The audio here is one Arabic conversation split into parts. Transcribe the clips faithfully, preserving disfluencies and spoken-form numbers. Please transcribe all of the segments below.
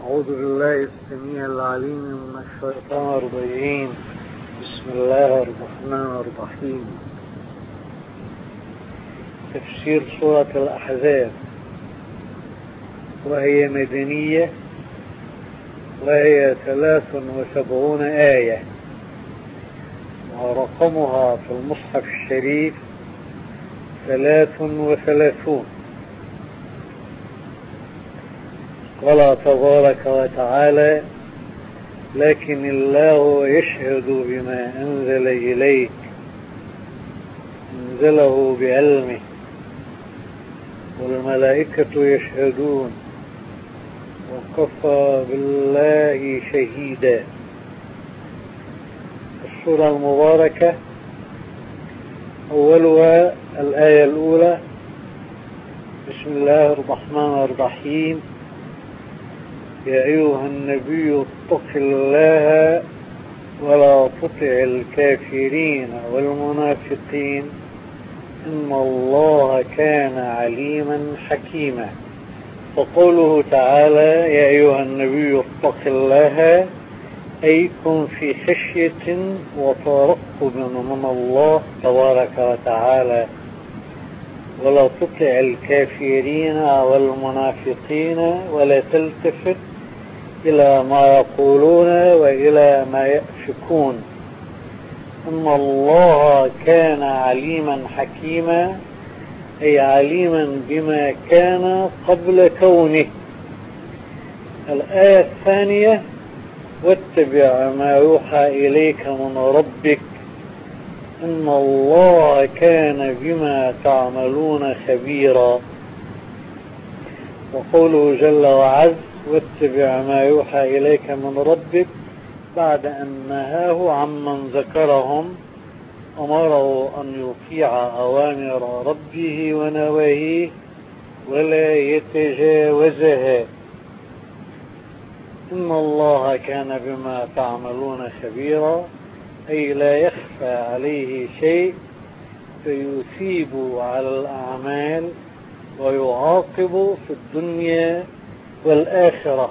أعوذ بالله السميع العليم من الشيطان الرجيم. بسم الله الرحمن الرحيم. تفسير سورة الأحزاب، وهي مدنية، وهي ثلاث وسبعون آية، ورقمها في المصحف الشريف ثلاث وثلاثون. قال تبارك وتعالى: لكن الله يشهد بما أنزل إليك، أنزله بعلمه، والملائكة يشهدون، وكفى بالله شهيدا. السورة المباركة أولها الآية الأولى: بسم الله الرحمن الرحيم. يا أيها النبي اتق الله ولا تطع الكافرين والمنافقين إن الله كان عليما حكيما. وقوله تعالى: يا أيها النبي اتق الله، أي كن في خشية وترقب من الله تبارك وتعالى، ولا تطع الكافرين والمنافقين، ولا تلتفت إلى ما يقولون وإلى ما يأفكون. إن الله كان عليما حكيما، أي عليما بما كان قبل كونه. الآية الثانية: واتبع ما يوحى إليك من ربك إن الله كان بما تعملون خبيرا. وقوله جل وعز: واتبع ما يوحى إليك من ربك، بعد أن نهاه عمن ذكرهم أمره أن يطيع أوامر ربه ونواهيه ولا يتجاوزها. إن الله كان بما تعملون خبيرا، أي لا يخفى عليه شيء، فيثيب على الأعمال ويعاقب في الدنيا والآخرة.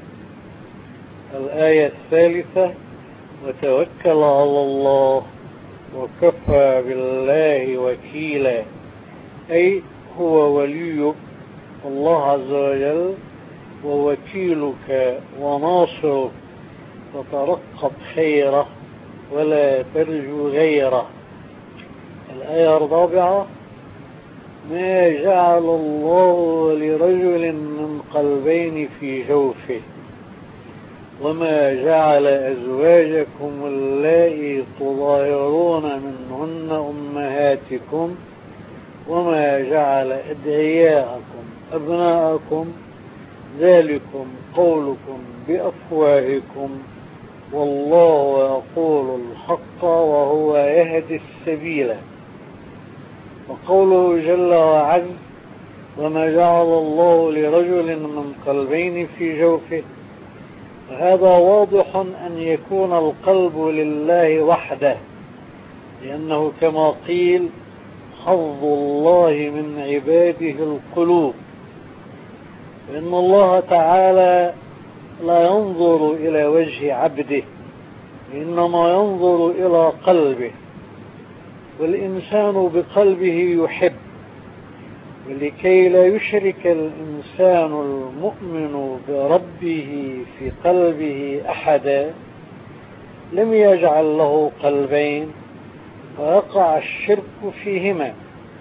الآية الثالثة: وتوكل على الله وكفى بالله وكيلا، أي هو وليك الله عز وجل ووكيلك وناصرك، وترقب خيره ولا ترجو غيره. الآية الرابعة: ما جعل الله لرجل من قلبين في جوفه، وما جعل أزواجكم اللائي تظاهرون منهن أمهاتكم، وما جعل أدعياءكم أبناءكم، ذلكم قولكم بأفواهكم، والله يقول الحق وهو يهدي السبيل. وقوله جل وعز: وما جعل الله لرجل من قلبين في جوفه، هذا واضح أن يكون القلب لله وحده، لأنه كما قيل: حظ الله من عباده القلوب. فإن الله تعالى لا ينظر إلى وجه عبده، إنما ينظر إلى قلبه، والإنسان بقلبه يحب. ولكي لا يشرك الإنسان المؤمن بربه في قلبه أحدا، لم يجعل له قلبين فيقع الشرك فيهما.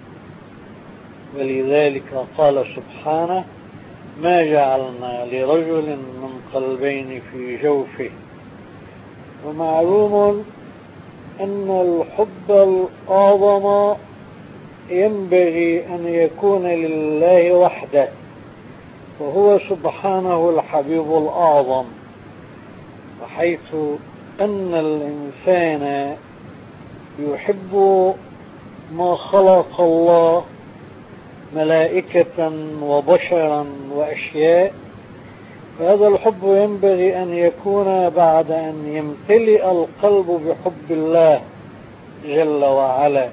ولذلك قال سبحانه: ما جعلنا لرجل من قلبين في جوفه. ومعلوم أن الحب الأعظم ينبغي أن يكون لله وحده، وهو سبحانه الحبيب الأعظم. وحيث أن الإنسان يحب ما خلق الله ملائكة وبشرا وأشياء، فهذا الحب ينبغي أن يكون بعد أن يمتلئ القلب بحب الله جل وعلا.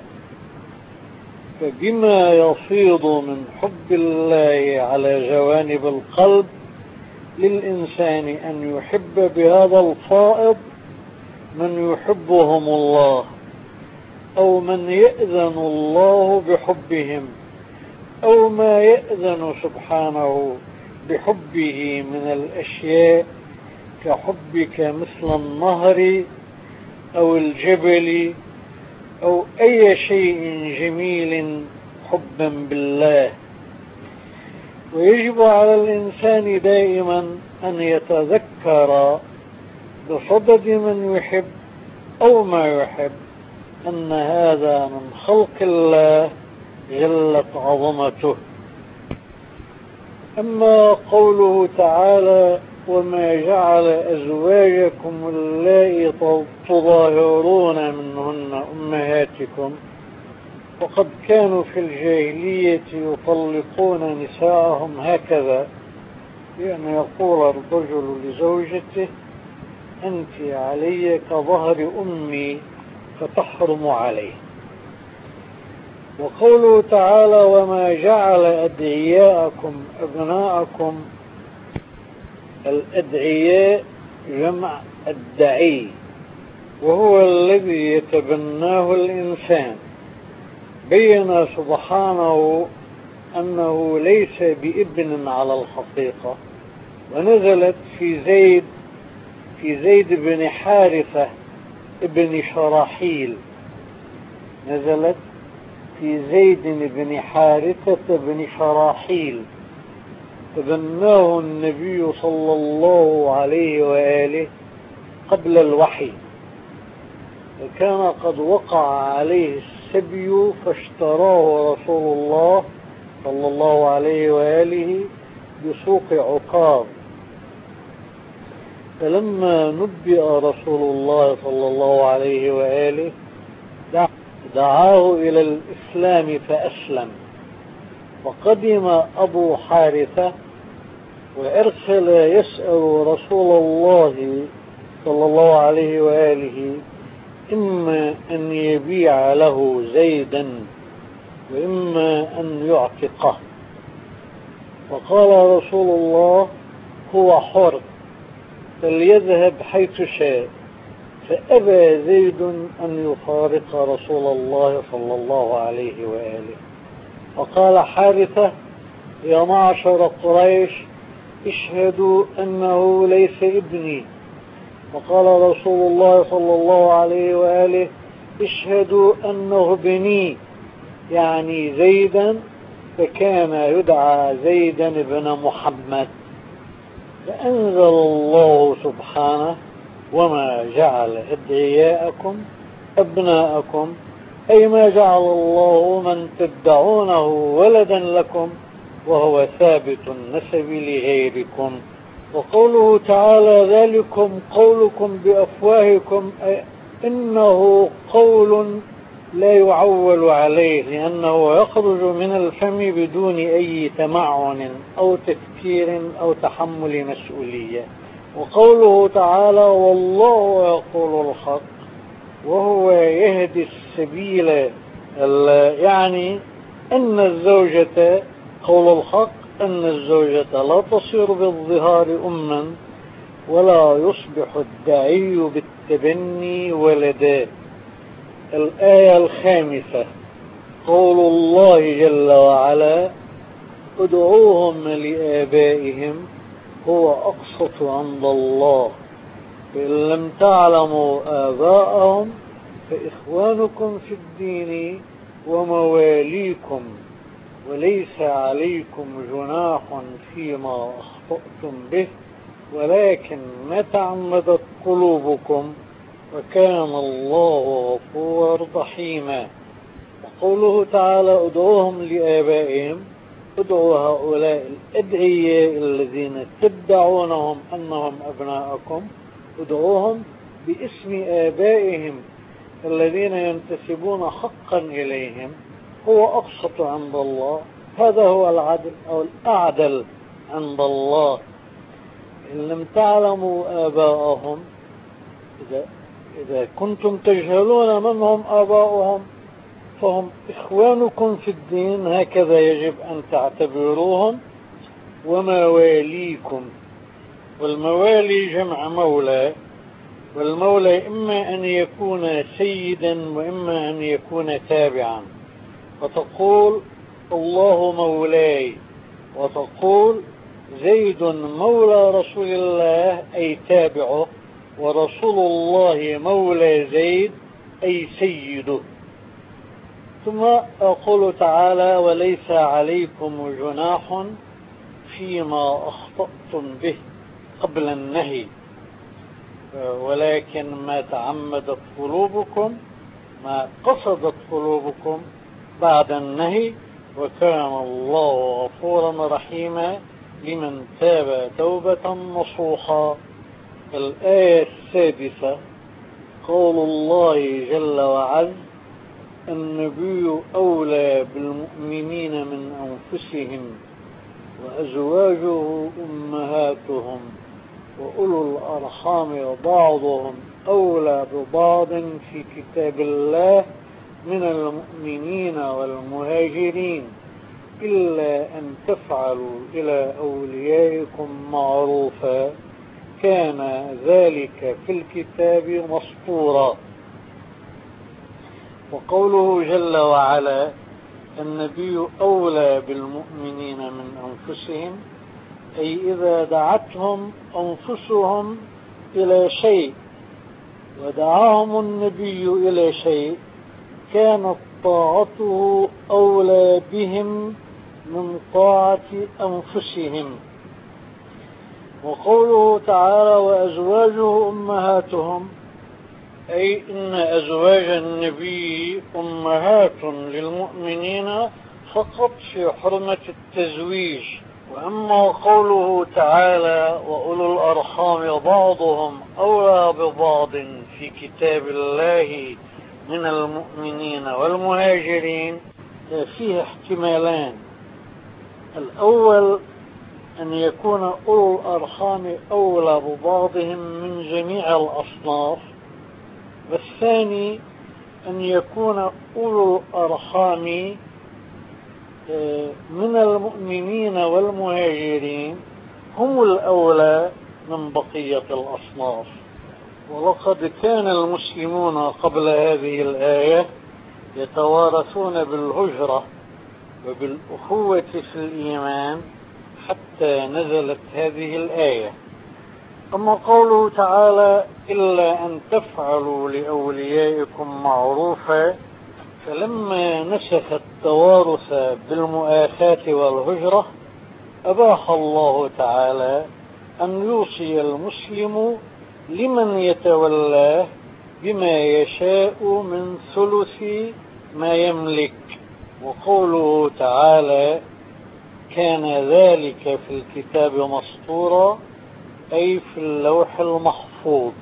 فبما يفيض من حب الله على جوانب القلب للإنسان أن يحب بهذا الفائض من يحبهم الله، أو من يأذن الله بحبهم، أو ما يأذن سبحانه بحبه من الأشياء كحبك مثل النهر أو الجبل أو أي شيء جميل حبا بالله. ويجب على الإنسان دائما أن يتذكر بصدد من يحب أو ما يحب أن هذا من خلق الله جلت عظمته. أما قوله تعالى: وما جعل أزواجكم اللائي تظاهرون منهن أمهاتكم، وقد كانوا في الجاهلية يطلقون نساءهم هكذا، بأن يقول الرجل لزوجته: أنت علي كظهر أمي، فتحرم عليه. وقوله تعالى: وما جعل أدعياءكم أبناءكم، الأدعياء جمع الدعي، وهو الذي يتبناه الإنسان. بين سبحانه أنه ليس بابن على الحقيقة، ونزلت في زيد في زيد بن حارثة ابن شراحيل، نزلت في زيد بن حارثة بن شراحيل، تبناه النبي صلى الله عليه وآله قبل الوحي، وكان قد وقع عليه السبي فاشتراه رسول الله صلى الله عليه وآله بسوق عكاظ. فلما نبئ رسول الله صلى الله عليه وآله دعاه إلى الإسلام فأسلم. وقدم أبو حارثة وأرسل يسأل رسول الله صلى الله عليه وآله إما أن يبيع له زيدا وإما أن يعتقه، وقال رسول الله: هو حر فليذهب حيث شاء. فأبى زيد أن يفارق رسول الله صلى الله عليه وآله. وقال حارثة: يا معشر قريش، اشهدوا أنه ليس ابني. وقال رسول الله صلى الله عليه وآله: اشهدوا أنه ابني، يعني زيدا، فكان يدعى زيدا بن محمد. فأنزل الله سبحانه: وما جعل أدعياءكم أبناءكم، أي ما جعل الله من تدعونه ولدا لكم وهو ثابت النسب لغيركم. وقوله تعالى: ذلكم قولكم بأفواهكم، أي إنه قول لا يعول عليه، لأنه يخرج من الفم بدون أي تمعن أو تفكير أو تحمل مسؤولية. وقوله تعالى: والله يقول الحق وهو يهدي السبيل، يعني أن الزوجة، قول الحق أن الزوجة لا تصير بالظهار أما، ولا يصبح الدعي بالتبني ولدا. الآية الخامسة: قول الله جل وعلا: ادعوهم لآبائهم هو أقسط عند الله، فإن لم تعلموا آباءهم فإخوانكم في الدين ومواليكم، وليس عليكم جناح فيما أخطأتم به، ولكن ما تعمدت قلوبكم، وكان الله غفورا رحيما. وقوله تعالى: ادعوهم لآبائهم، ادعوا هؤلاء الأدعياء الذين تدعونهم أنهم أبناءكم، ادعوهم باسم آبائهم الذين ينتسبون حقا إليهم، هو أقسط عند الله. هذا هو العدل أو الأعدل عند الله. إن لم تعلموا آباءهم، إذا, إذا كنتم تجهلون من هم آباؤهم فهم إخوانكم في الدين، هكذا يجب أن تعتبروهم، ومواليكم، والموالي جمع مولى، والمولى إما أن يكون سيدا وإما أن يكون تابعا، فتقول الله مولاي، وتقول زيد مولى رسول الله أي تابعه، ورسول الله مولى زيد أي سيده. ثم أقول تعالى وليس عليكم جناح فيما أخطأتم به قبل النهي ولكن ما تعمدت قلوبكم، ما قصدت قلوبكم بعد النهي، وكان الله غفورا رحيما لمن تاب توبة نصوحا. الآية السادسة قول الله جل وعلا النبي أولى بالمؤمنين من أنفسهم وأزواجه أمهاتهم وأولو الأرحام بعضهم أولى ببعض في كتاب الله من المؤمنين والمهاجرين إلا أن تفعلوا إلى أوليائكم معروفا كان ذلك في الكتاب مسطورا. وقوله جل وعلا النبي أولى بالمؤمنين من أنفسهم أي إذا دعتهم أنفسهم إلى شيء ودعاهم النبي إلى شيء كانت طاعته أولى بهم من طاعة أنفسهم. وقوله تعالى وأزواجه أمهاتهم أي إن أزواج النبي أمهات للمؤمنين فقط في حرمة التزويج. وأما قوله تعالى وأولو الأرحام بعضهم أولى ببعض في كتاب الله من المؤمنين والمهاجرين فيه احتمالان. الأول أن يكون أولو الأرحام أولى ببعضهم من جميع الأصناف، والثاني أن يكون أولو الأرحام من المؤمنين والمهاجرين هم الأولى من بقية الأصناف. ولقد كان المسلمون قبل هذه الآية يتوارثون بالهجرة وبالأخوة في الإيمان حتى نزلت هذه الآية. أما قوله تعالى إلا أن تفعلوا لأوليائكم معروفا، فلما نسخ التوارث بالمؤاخاة والهجرة أباح الله تعالى أن يوصي المسلم لمن يتولاه بما يشاء من ثلث ما يملك. وقوله تعالى كان ذلك في الكتاب مسطورا أي في اللوح المحفوظ.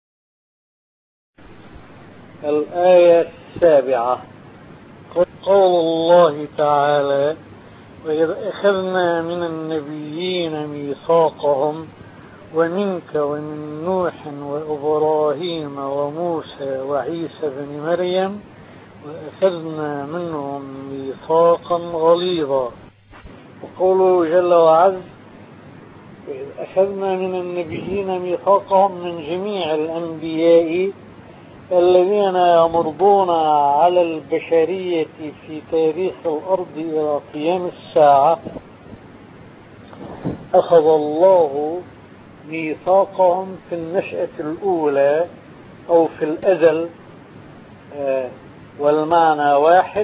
الآية السابعة قول الله تعالى وإذ أخذنا من النبيين ميثاقهم ومنك ومن نوح وإبراهيم وموسى وعيسى بن مريم وأخذنا منهم ميثاقا غليظا. وقوله جل وعلا وإذ أخذنا من النبيين ميثاقهم من جميع الأنبياء الذين يمرضون على البشرية في تاريخ الأرض إلى قيام الساعة أخذ الله ميثاقهم في النشأة الأولى أو في الأزل، والمعنى واحد،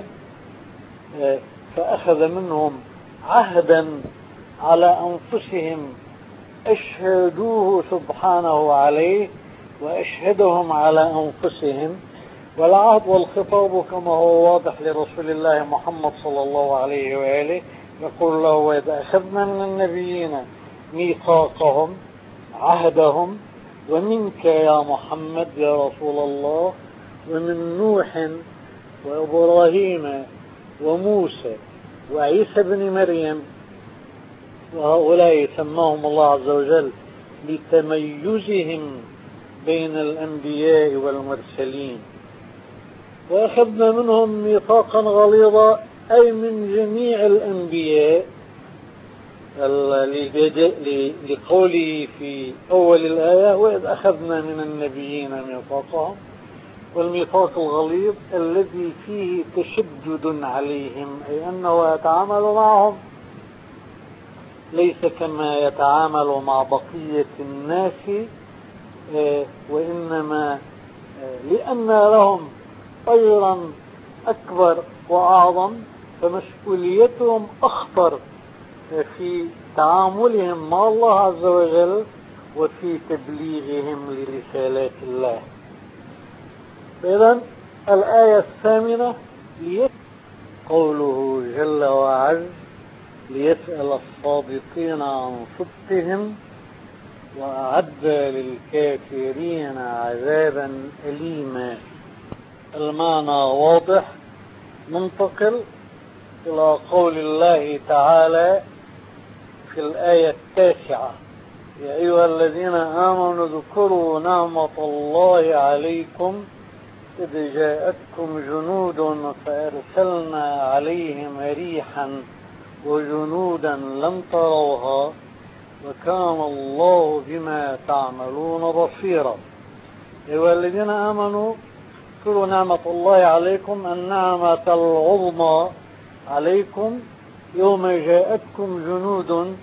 فأخذ منهم عهدا على أنفسهم أشهدوه سبحانه عليه وأشهدهم على أنفسهم. والعهد والخطاب كما هو واضح لرسول الله محمد صلى الله عليه وآله يقول له وإذا أخذنا من النبيين ميثاقهم عهدهم ومنك يا محمد يا رسول الله ومن نوح وإبراهيم وموسى وعيسى بن مريم، وهؤلاء سماهم الله عز وجل لتميزهم بين الأنبياء والمرسلين. وأخذنا منهم ميثاقا غليظا أي من جميع الأنبياء لقوله في أول الآية: وإذ أخذنا من النبيين ميثاقهم، والميثاق الغليظ الذي فيه تشدد عليهم، أي أنه يتعامل معهم ليس كما يتعامل مع بقية الناس، وإنما لأن لهم أجرا أكبر وأعظم، فمسؤوليتهم أخطر في تعاملهم مع الله عز وجل وفي تبليغهم لرسالات الله. إذن الآية الثامنة قوله جل وعز: ليسأل الصادقين عن صدقهم وأعد للكافرين عذابا أليما. المعنى واضح. ننتقل إلى قول الله تعالى في الآية التاسعة: يا أيها الذين آمنوا اذكروا نعمة الله عليكم إذ جاءتكم جنود فأرسلنا عليهم ريحا وجنودا لم تروها وكان الله بما تعملون بصيرا. أيها الذين آمنوا اذكروا نعمة الله عليكم، النعمة العظمى عليكم يوم جاءتكم جنود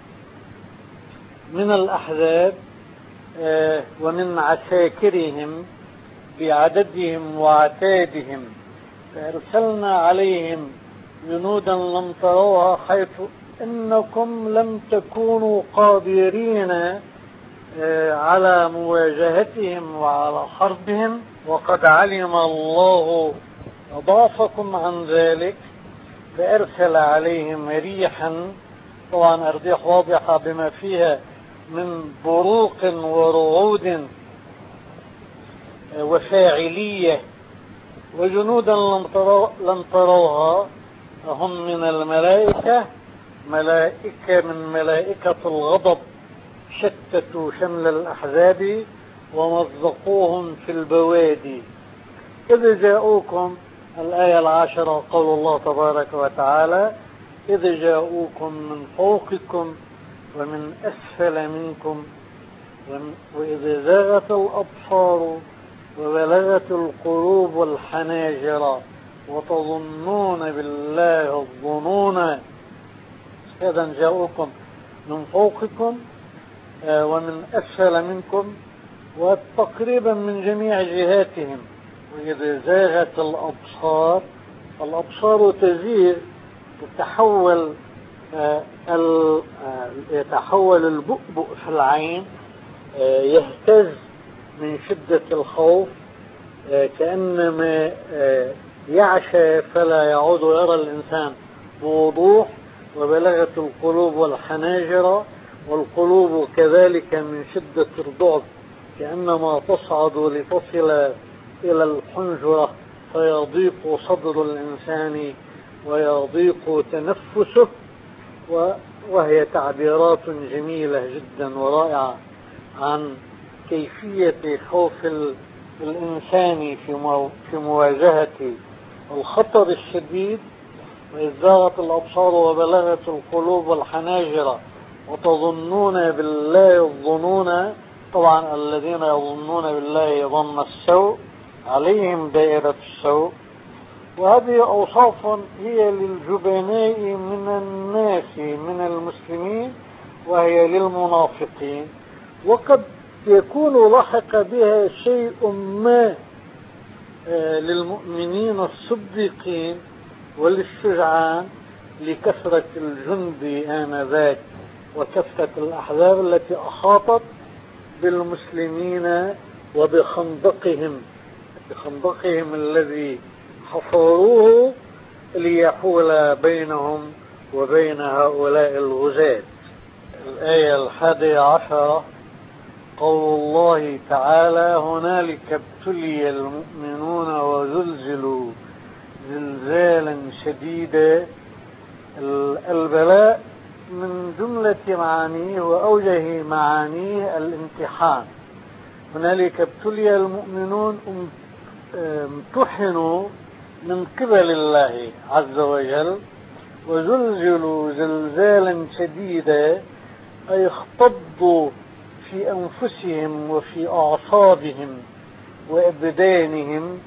من الأحزاب ومن عساكرهم بعددهم وعتادهم، فأرسلنا عليهم جنودا لم تروها، حيث إنكم لم تكونوا قادرين على مواجهتهم وعلى حربهم، وقد علم الله ضعفكم عن ذلك فأرسل عليهم ريحا. طبعا الريح واضحة بما فيها من بروق ورعود وفاعلية. وجنودا لم تروها هم من الملائكة، ملائكة من ملائكة الغضب، شتتوا شمل الأحزاب ومزقوهم في البوادي. إذ جاءوكم، الآية العاشرة، قول الله تبارك وتعالى: إذ جاءوكم من فوقكم ومن أسفل منكم وإذ زاغت الأبصار وبلغت القلوب الحناجر وتظنون بالله الظنون. إذا جاءوكم من فوقكم ومن أسفل منكم وتقريبا من جميع جهاتهم. وإذا زاغت الأبصار، الأبصار تزيغ، تتحول يتحول البؤبؤ في العين، يهتز من شدة الخوف، كأنما يعشى فلا يعود يرى الإنسان بوضوح. وبلغت القلوب والحناجر، والقلوب كذلك من شدة الرعب كأنما تصعد لتصل إلى الحنجرة، فيضيق صدر الإنسان ويضيق تنفسه. وهي تعبيرات جميلة جدا ورائعة عن كيفية خوف الإنسان في مواجهة الخطر الشديد. وإذ زاغت الأبصار وبلغت القلوب الحناجر وتظنون بالله الظنون. طبعا الذين يظنون بالله ظن السوء عليهم دائرة السوء. وهذه أوصاف هي للجبناء من الناس من المسلمين، وهي للمنافقين، وقد يكون لحق بها شيء ما للمؤمنين الصديقين وللشجعان لكثرة الجند آنذاك وكثرة الأحزاب التي أحاطت بالمسلمين وبخندقهم بخندقهم الذي حفروه ليحول بينهم وبين هؤلاء الغزاة. الآية الحادية عشرة، قول الله تعالى: هنالك ابتلي المؤمنون وزلزلوا زلزالا شديدا. البلاء من جملة معانيه وأوجه معانيه الامتحان. هنالك ابتلي المؤمنون، امتحنوا من قبل الله عز وجل وزلزلوا زلزالا شديدا أي اختضوا في أنفسهم وفي أعصابهم وأبدانهم.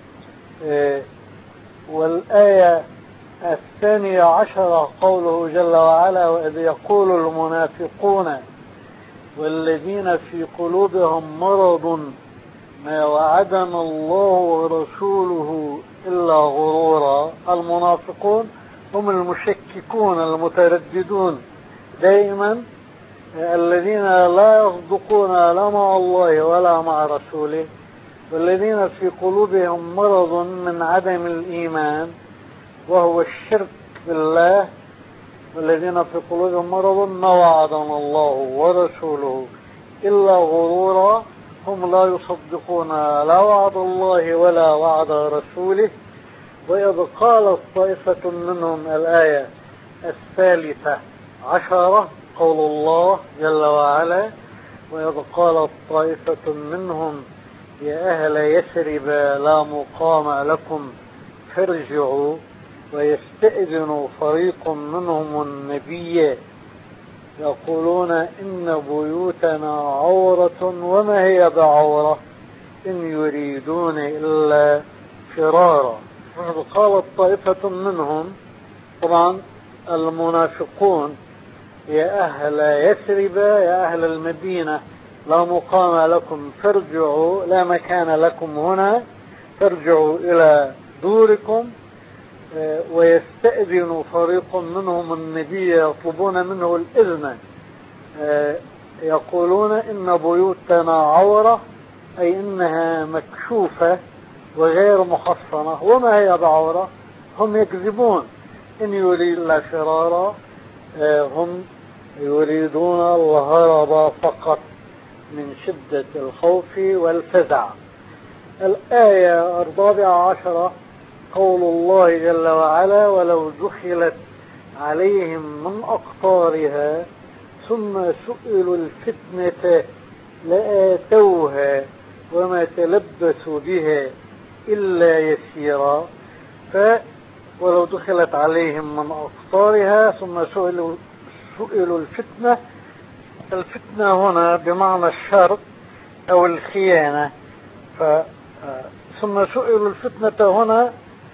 والآية الثانية عشرة قوله جل وعلا: وإذ يقول المنافقون والذين في قلوبهم مرض ما وعدنا الله ورسوله إلا غرورا. المنافقون هم المشككون المترددون دائما، الذين لا يصدقون لا مع الله ولا مع رسوله، والذين في قلوبهم مرض من عدم الإيمان وهو الشرك بالله. والذين في قلوبهم مرض ما وعدنا الله ورسوله إلا غرورا. هم لا يصدقون لا وعد الله ولا وعد رسوله. وإذ قالت طائفة منهم، الآية الثالثة عشرة قول الله جل وعلا: وإذ قالت طائفة منهم يا أهل يثرب لا مقام لكم فارجعوا. ويستأذن فريق منهم النبي يقولون إن بيوتنا عورة وما هي بعورة إن يريدون إلا فرارا. قالت طائفة منهم، طبعا المنافقون: يا أهل يثرب، يا أهل المدينة، لا مقام لكم فارجعوا، لا مكان لكم هنا، فارجعوا إلى دوركم. ويستأذن فريق منهم النبي يطلبون منه الإذن، يقولون إن بيوتنا عورة أي إنها مكشوفة وغير محصنة وما هي بعورة. هم يكذبون. إن يريد إلا فرارا، هم يريدون الهرب فقط من شدة الخوف والفزع. الآية الرابعة عشرة قول الله جل وعلا: ولو دخلت عليهم من أقطارها ثم سئلوا الفتنة لآتوها وما تلبثوا بها إلا يسيرا. فولو دخلت عليهم من أقطارها ثم سئلوا سئلوا الفتنة. الفتنة هنا بمعنى الشر أو الخيانة. ف ثم سئلوا الفتنة هنا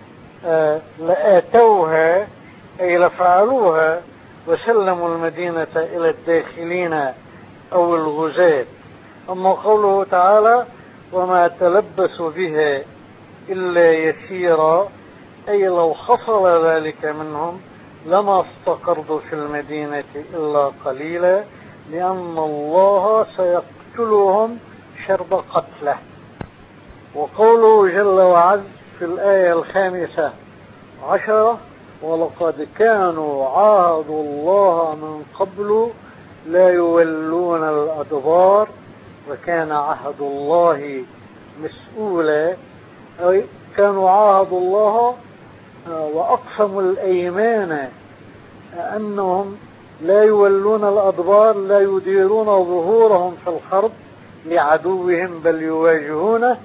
لآتوها أي لفعلوها وسلموا المدينة إلى الداخلين أو الغزاة. أما قوله تعالى: وما تلبسوا بها إلا يسيرا، أي لو حصل ذلك منهم لما استقروا في المدينة إلا قليلا، لأن الله سيقتلهم شرب قتله. وقوله جل وعز في الآية الخامسة عشرة: ولقد كانوا عاهدوا الله من قبل لا يولون الأدبار وكان عهد الله مسؤولا. أي كانوا عاهدوا الله وأقسموا الأيمان أنهم لا يولون الأدبار، لا يديرون ظهورهم في الحرب لعدوهم بل يواجهونه.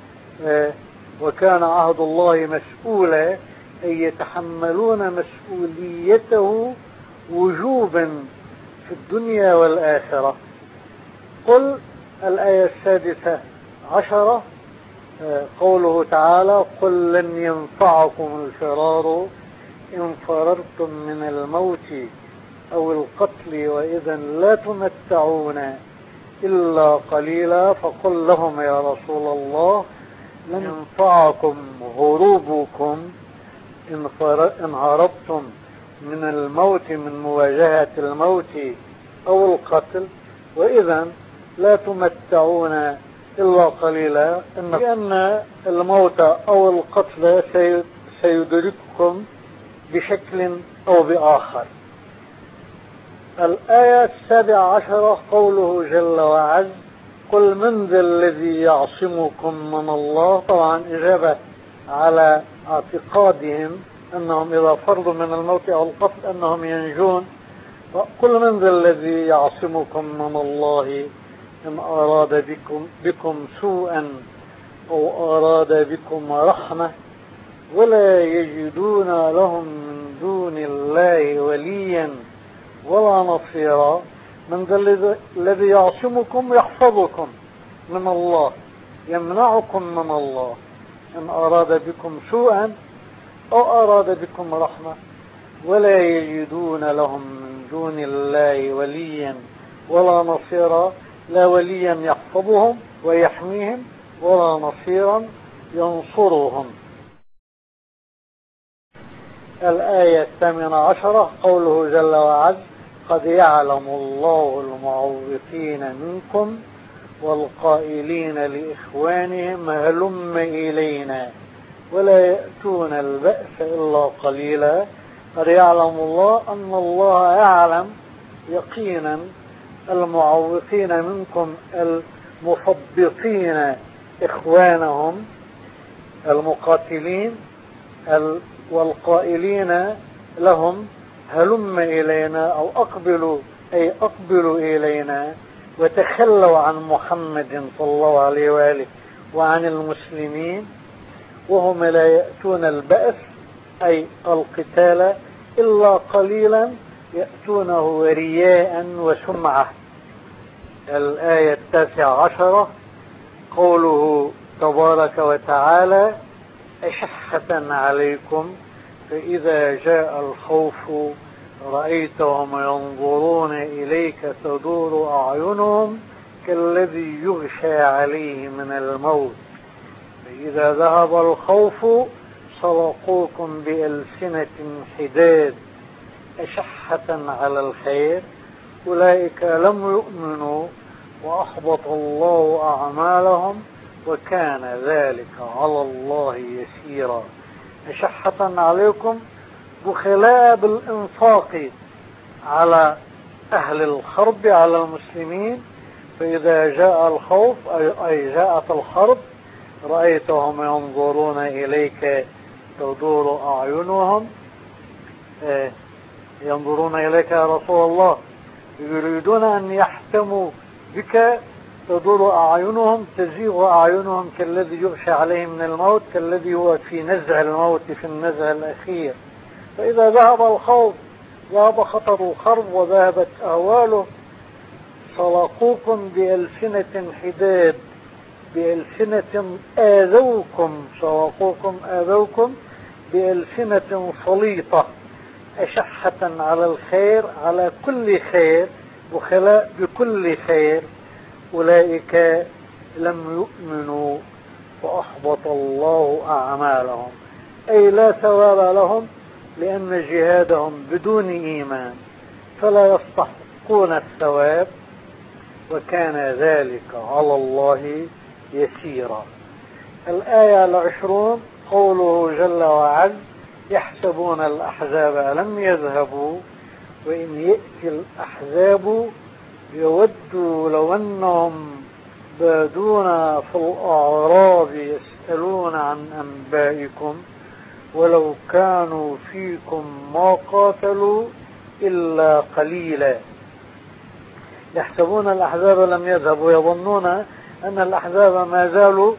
وكان عهد الله مسؤولا أي يتحملون مسؤوليته وجوبا في الدنيا والآخرة. قل الآية السادسة عشرة قوله تعالى: قل لن ينفعكم الفرار إن فررتم من الموت أو القتل وإذا لا تمتعون إلا قليلا. فقل لهم يا رسول الله: لن ينفعكم هروبكم إن هربتم من الموت، من مواجهة الموت أو القتل، وإذا لا تمتعون إلا قليلا، لأن الموت أو القتل سيدرككم بشكل أو بآخر. الآية السابعة عشرة قوله جل وعز: قل من ذا الذي يعصمكم من الله. طبعا إجابة على اعتقادهم أنهم إذا فرضوا من الموت أو القتل أنهم ينجون. قل من ذا الذي يعصمكم من الله إن أراد بكم, بكم سوءا أو أراد بكم رحمة ولا يجدون لهم من دون الله وليا ولا نصيرا. من ذا الذي يعصمكم يحفظكم من الله، يمنعكم من الله إن أراد بكم سوءا أو أراد بكم رحمة. ولا يجدون لهم من دون الله وليا ولا نصيرا، لا وليا يحفظهم ويحميهم ولا نصيرا ينصرهم. الآية الثامنة عشرة قوله جل وعز: قد يعلم الله المعوقين منكم والقائلين لإخوانهم هلم إلينا ولا يأتون البأس إلا قليلا. قد يعلم الله أن الله يعلم يقينا المعوقين منكم المثبطين إخوانهم المقاتلين والقائلين لهم هلم إلينا أو أقبلوا أي أقبلوا إلينا، وتخلوا عن محمد صلى الله عليه وآله وعن المسلمين، وهم لا يأتون البأس أي القتال إلا قليلا يأتونه رياء وسمعة. الآية التاسعة عشرة قوله تبارك وتعالى: أشحة عليكم فإذا جاء الخوف رأيتهم ينظرون إليك تدور أعينهم كالذي يغشى عليه من الموت فإذا ذهب الخوف سلقوكم بألسنة حداد أشحة على الخير أولئك لم يؤمنوا وأحبط الله أعمالهم وكان ذلك على الله يسيرا. أشحة عليكم بخلاء بالإنفاق على أهل الحرب على المسلمين، فإذا جاء الخوف أي جاءت الحرب رأيتهم ينظرون إليك تدور أعينهم ينظرون إليك يا رسول الله يريدون أن يحتموا بك تدور أعينهم تزيغ أعينهم كالذي يغشى عليه من الموت، كالذي هو في نزع الموت في النزع الأخير. فإذا ذهب الخوف ذهب خطر الحرب وذهبت أهواله سلقوكم بألسنة حداد بألسنة آذوكم سلقوكم آذوكم بألسنة سليطة أشحة على الخير على كل خير وخلاء بكل خير أولئك لم يؤمنوا وأحبط الله أعمالهم أي لا ثواب لهم لأن جهادهم بدون إيمان فلا يستحقون الثواب وكان ذلك على الله يسيرا. الآية العشرون قوله جل وعز: يحسبون الأحزاب لم يذهبوا وإن يأتي الأحزاب يودوا لو أنهم بادون في الأعراب يسألون عن أنبائكم ولو كانوا فيكم ما قاتلوا إلا قليلا. يحسبون الأحزاب لم يذهبوا يظنون أن الأحزاب ما زالوا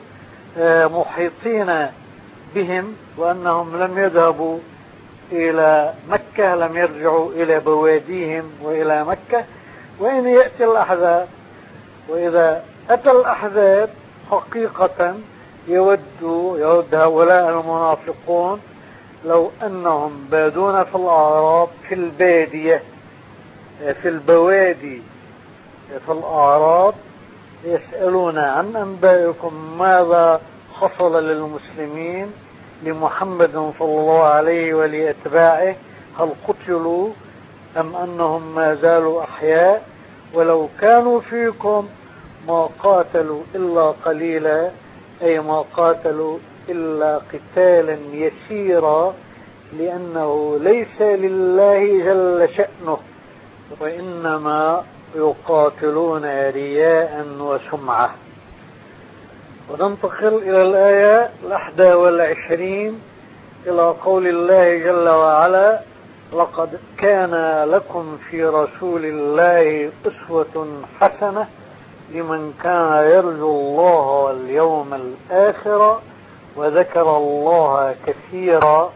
محيطين بهم وأنهم لم يذهبوا إلى مكة لم يرجعوا إلى بواديهم وإلى مكة. وإن يأتي الأحزاب وإذا أتى الأحزاب حقيقة يودوا يود هؤلاء المنافقون لو أنهم بادون في الأعراب في البادية في البوادي في الأعراب يسألون عن أنبائكم ماذا حصل للمسلمين لمحمد صلى الله عليه ولأتباعه هل قتلوا أم أنهم ما زالوا أحياء ولو كانوا فيكم ما قاتلوا إلا قليلا أي ما قاتلوا إلا قتالا يسيرا لأنه ليس لله جل شأنه وإنما يقاتلون رياء وسمعة. وننتقل إلى الآية الأحدى والعشرين إلى قول الله جل وعلا: لقد كان لكم في رسول الله أسوة حسنة لمن كان يرجو الله واليوم الآخر وذكر الله كثيرا.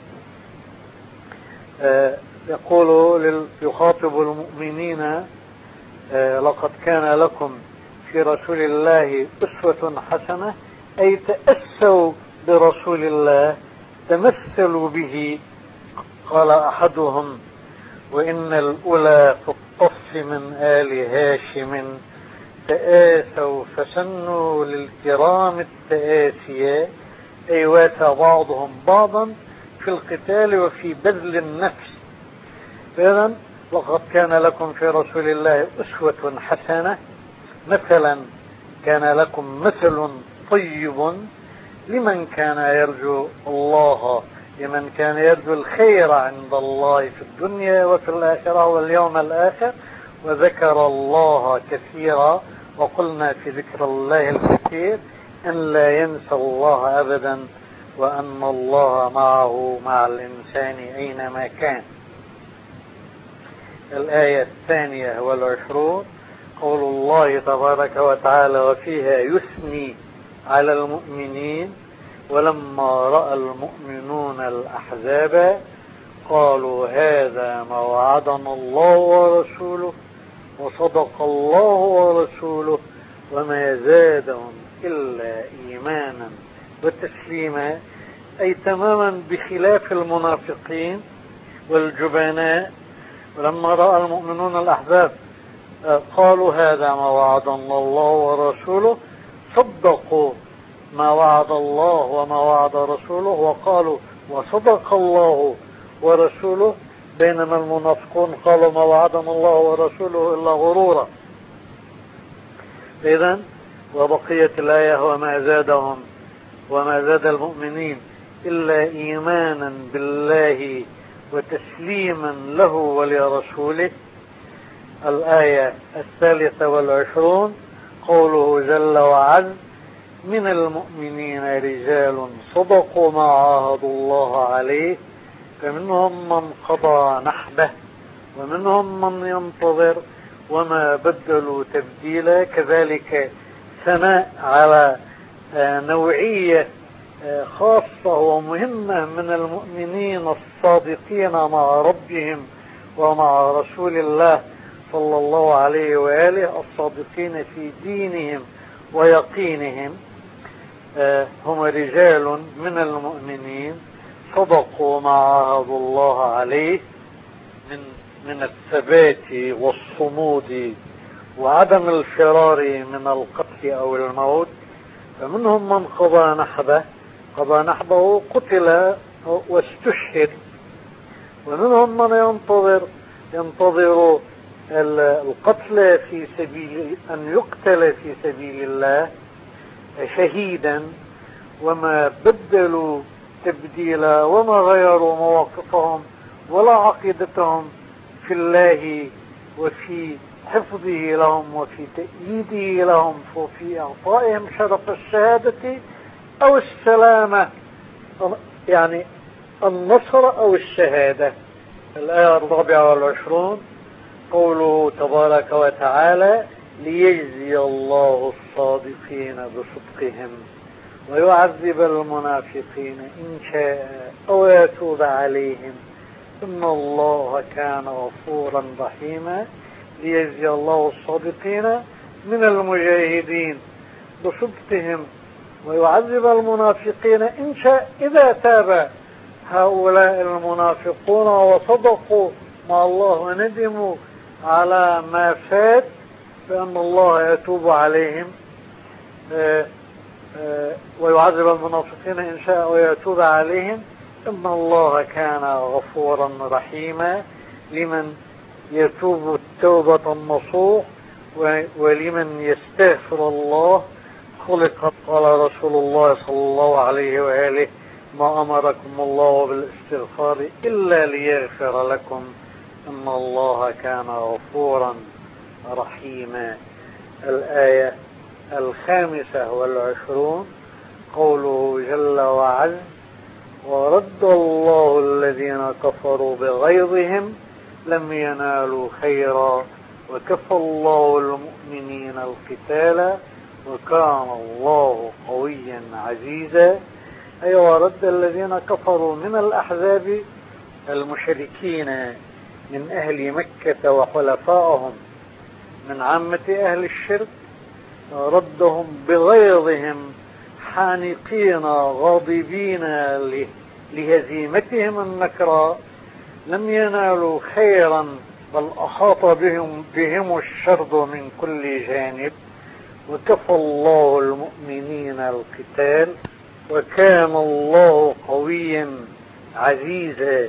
يقول يخاطب المؤمنين: لقد كان لكم في رسول الله أسوة حسنة، أي تأسوا برسول الله، تمثلوا به. قال أحدهم: وإن الأولى في الطف من آل هاشم تآسوا فسنوا للكرام التآسيا، أي واسى بعضهم بعضا في القتال وفي بذل النفس. فإذا لقد كان لكم في رسول الله أسوة حسنة، مثلا كان لكم مثل طيب لمن كان يرجو الله، لمن كان يرجو الخير عند الله في الدنيا وفي الآخرة واليوم الآخر. وذكر الله كثيرا، وقلنا في ذكر الله الكثير أن لا ينسى الله أبدا، وأن الله معه مع الإنسان أينما كان. الآية الثانية والعشرون قول الله تبارك وتعالى: وفيها يثني على المؤمنين ولما رأى المؤمنون الأحزاب قالوا هذا ما وعدنا الله ورسوله وصدق الله ورسوله وما زادهم إلا إيمانا وتسليما، أي تماما بخلاف المنافقين والجبناء. ولما رأى المؤمنون الأحزاب قالوا هذا ما وعدنا الله ورسوله، صدقوا ما وعد الله وما وعد رسوله وقالوا وصدق الله ورسوله، بينما المنافقون قالوا ما وعدنا الله ورسوله إلا غرورا. إذن وبقية الآية: وما زادهم وما زاد المؤمنين إلا إيمانا بالله وتسليما له ولرسوله. الآية الثالثة والعشرون قوله جل وعلا: من المؤمنين رجال صدقوا ما عاهدوا الله عليه فمنهم من قضى نحبه ومنهم من ينتظر وما بدلوا تبديلا. كذلك ثناء على نوعية خاصة ومهمة من المؤمنين الصادقين مع ربهم ومع رسول الله صلى الله عليه وآله، الصادقين في دينهم ويقينهم. هم رجال من المؤمنين صدقوا ما عاهدوا الله عليه من من الثبات والصمود وعدم الفرار من القتل أو الموت. فمنهم من قضى نحبه قضى نحبه قتل واستشهد، ومنهم من ينتظر ينتظر القتل في سبيل أن يقتل في سبيل الله شهيدا، وما بدلوا تبديلا وما غيروا مواقفهم ولا عقيدتهم في الله وفي حفظه لهم وفي تأييده لهم وفي إعطائهم شرف الشهادة أو السلامة، يعني النصر أو الشهادة. الآية الرابعة والعشرون قوله تبارك وتعالى: ليجزي الله الصادقين بصدقهم ويعذب المنافقين إن شاء أو يتوب عليهم إن الله كان غفورا رحيما. ليجزي الله الصادقين من المجاهدين بصدقهم ويعذب المنافقين إن شاء إذا تاب هؤلاء المنافقون وصدقوا مع الله وندموا على ما فات فإن الله يتوب عليهم. آآ آآ ويعذب المنافقين إن شاء ويتوب عليهم إن الله كان غفورا رحيما، لمن يتوب التوبة النصوح ولمن يستغفر الله خلق. قال رسول الله صلى الله عليه وآله: ما أمركم الله بالاستغفار إلا ليغفر لكم إن الله كان غفورا رحيما. الآية الخامسة والعشرون قوله جل وعلا: ورد الله الذين كفروا بغيظهم لم ينالوا خيرا وكفى الله المؤمنين القتال وكان الله قويا عزيزا. أي ورد الذين كفروا من الأحزاب المشركين من أهل مكة وحلفائهم من عامة أهل الشرك، ردهم بغيظهم حانقين غاضبين لهزيمتهم النكراء، لم ينالوا خيرا بل أحاط بهم, بهم الشر من كل جانب، وكفى الله المؤمنين القتال وكان الله قويا عزيزا.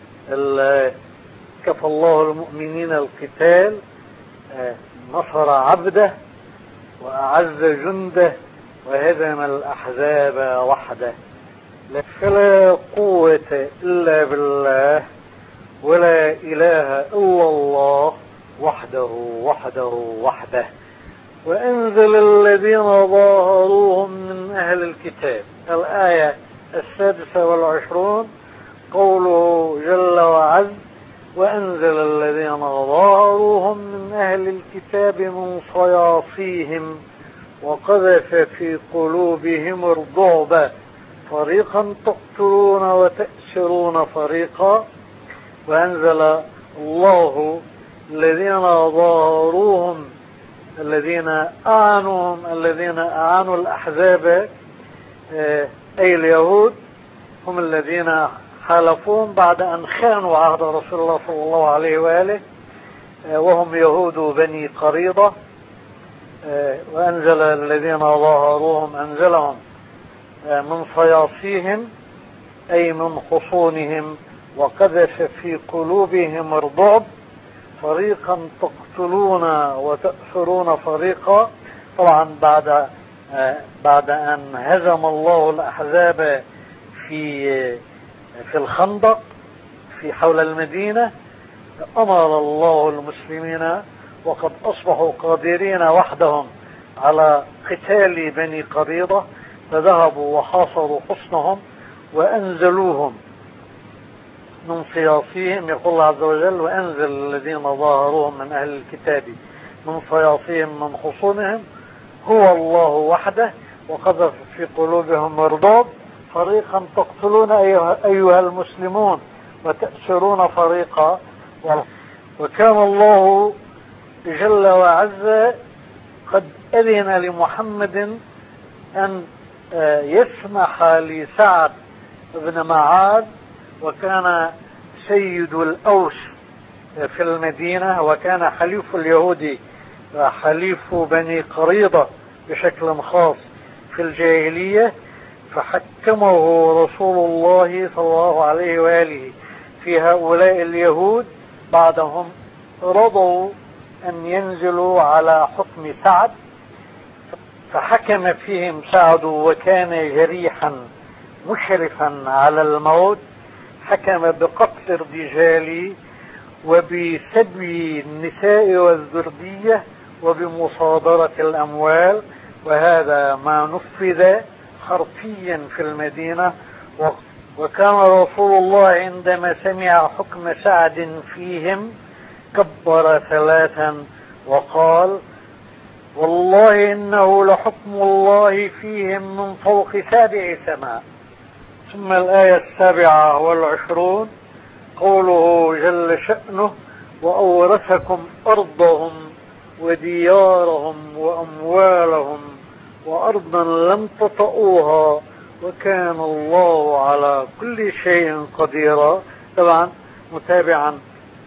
كفى الله المؤمنين القتال، نصر عبده وأعز جنده وهزم الأحزاب وحده. فلا قوة إلا بالله ولا إله إلا الله وحده وحده وحده. وأنزل الذين ظاهروهم من أهل الكتاب. الآية السادسة والعشرون قوله جل وعز: وأنزل الذين ظاهروهم من أهل الكتاب من صياصيهم وقذف في قلوبهم الرعب فريقا تقتلون وتأسرون فريقا. وأنزل الله الذين ظاهروهم الذين أعانوهم الذين أعانوا الأحزاب أي اليهود، هم الذين حالفوهم بعد أن خانوا عهد رسول الله صلى الله عليه وآله، وهم يهود بني قريظة. وأنزل الذين ظاهروهم أنزلهم من صياصيهم أي من حصونهم، وقذف في قلوبهم الرعب فريقا تقتلون وتأسرون فريقا. طبعا بعد بعد أن هزم الله الأحزاب في في الخندق في حول المدينة، أمر الله المسلمين وقد أصبحوا قادرين وحدهم على قتال بني قريظة، فذهبوا وحاصروا حصنهم وأنزلوهم من صياصيهم. يقول الله عز وجل: وأنزل الذين ظاهروهم من أهل الكتاب من صياصيهم من حصونهم هو الله وحده وقذف في قلوبهم الرعب فريقا تقتلون أيها المسلمون وتأسرون فريقا. وكان الله جل وعز قد أذن لمحمد أن يسمح لسعد بن معاذ، وكان سيد الأوس في المدينة، وكان حليف اليهود حليف بني قريظة بشكل خاص في الجاهلية، فحكمه رسول الله صلى الله عليه وآله في هؤلاء اليهود بعدهم رضوا أن ينزلوا على حكم سعد، فحكم فيهم سعد وكان جريحا مشرفا على الموت. حكم بقتل الرجال وبسبي النساء والذرية وبمصادرة الأموال، وهذا ما نفذ حرفيا في المدينة. وكان رسول الله عندما سمع حكم سعد فيهم كبر ثلاثا وقال: والله إنه لحكم الله فيهم من فوق سابع سماء. ثم الآية السابعة والعشرون قوله جل شأنه: وأورثكم أرضهم وديارهم وأموالهم وأرضا لم تطئوها وكان الله على كل شيء قديرا. طبعا متابعا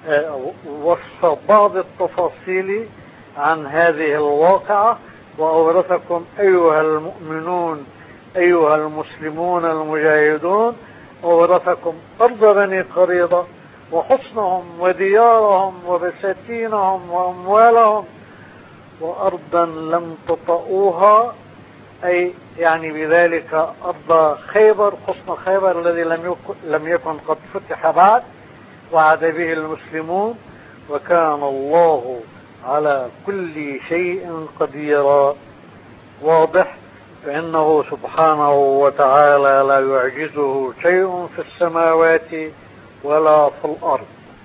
وصف بعض التفاصيل عن هذه الواقعة: وأورثكم أيها المؤمنون أيها المسلمون المجاهدون، أورثكم أرض بني قريظة وحصنهم وديارهم وبساتينهم وأموالهم وأرضا لم تطئوها، أي يعني بذلك أرض خيبر، حصن خيبر الذي لم لم يكن قد فتح بعد، وعد به المسلمون، وكان الله على كل شيء قديرا. واضح فإنه سبحانه وتعالى لا يعجزه شيء في السماوات ولا في الأرض.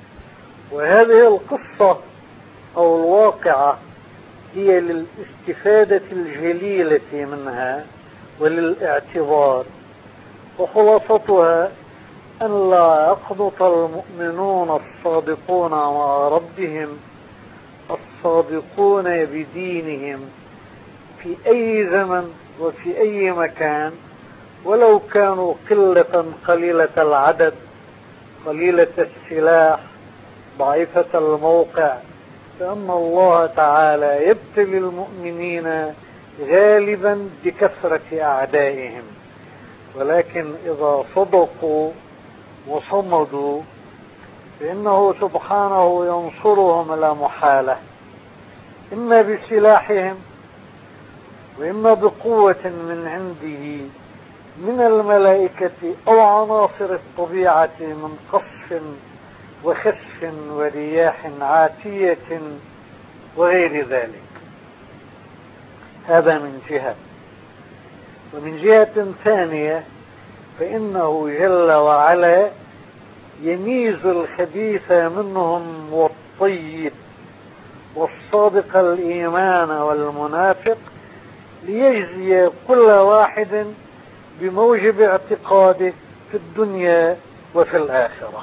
وهذه القصة أو الواقعة هي للاستفادة الجليلة منها وللاعتبار. وخلاصتها أن لا يقنط المؤمنون الصادقون مع ربهم الصادقون بدينهم في أي زمن وفي أي مكان، ولو كانوا قلة قليلة العدد، قليلة السلاح، ضعيفة الموقع، فإن الله تعالى يبتلي المؤمنين غالبا بكثرة أعدائهم. ولكن إذا صدقوا وصمدوا فإنه سبحانه ينصرهم لا محالة، إما بسلاحهم وإما بقوة من عنده من الملائكة أو عناصر الطبيعة من قصف وخسف ورياح عاتية وغير ذلك. هذا من جهة. ومن جهة ثانية فإنه جل وعلا يميز الخبيث منهم والطيب والصادق الإيمان والمنافق ليجزي كل واحد بموجب اعتقاده في الدنيا وفي الآخرة.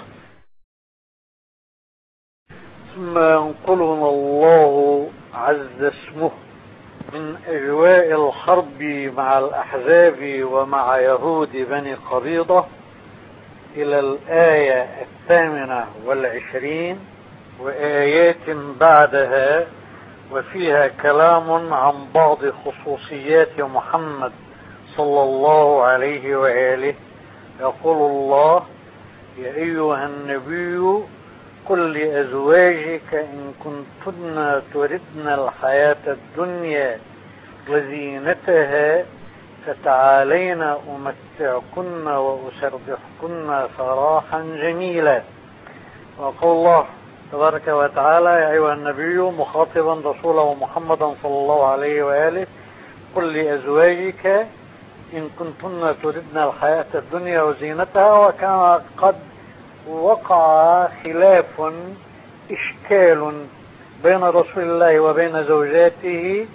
ثم ينقلنا الله عز اسمه من أجواء الحرب مع الأحزاب ومع يهود بني قبيضة إلى الآية الثامنة والعشرين وآيات بعدها، وفيها كلام عن بعض خصوصيات محمد صلى الله عليه وآله. يقول الله: يا أيها النبي قل لأزواجك إن كنتن تردن الحياة الدنيا وزينتها فتعالين أمتعكن وأسرحكن سراحا جميلا. وقال الله تبارك وتعالى: يا أيها النبي مخاطبا رسوله محمدا صلى الله عليه وآله: قل لأزواجك إن كنتن تردن الحياة الدنيا وزينتها. وكان قد وقع خلاف إشكال بين رسول الله وبين زوجاته،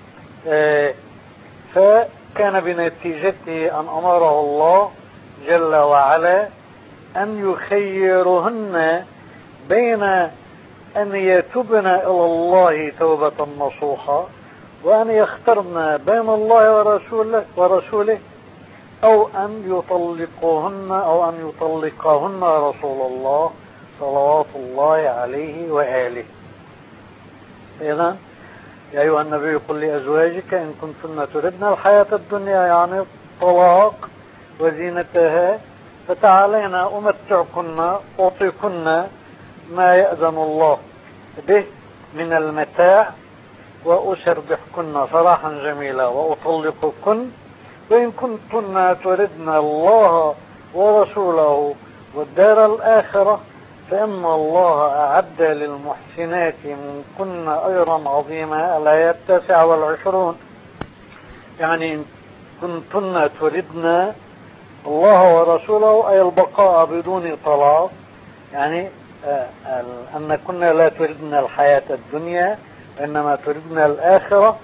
فكان بنتيجته أن أمره الله جل وعلا أن يخيرهن بين أن يتوبن إلى الله توبة نصوحا وأن يخترن بين الله ورسوله, ورسوله أو أن يطلقوهن أو أن يطلقهن رسول الله صلوات الله عليه وآله. إذن يا أيها النبي قل لأزواجك إن كنتن تردن الحياة الدنيا يعني الطلاق وزينتها فتعالين أمتعكن أعطيكن ما يأذن الله به من المتاع وأسرحكن سراحا جميلا وأطلقكن. وإن كنتن تردن الله ورسوله والدار الآخرة فإن الله أعد للمحسنات منكن أجرا عظيما. الآية التاسعة والعشرون. يعني إن كنتن تردن الله ورسوله أي البقاء بدون طلاق، يعني أن كنا لا تردن الحياة الدنيا وإنما تردن الآخرة،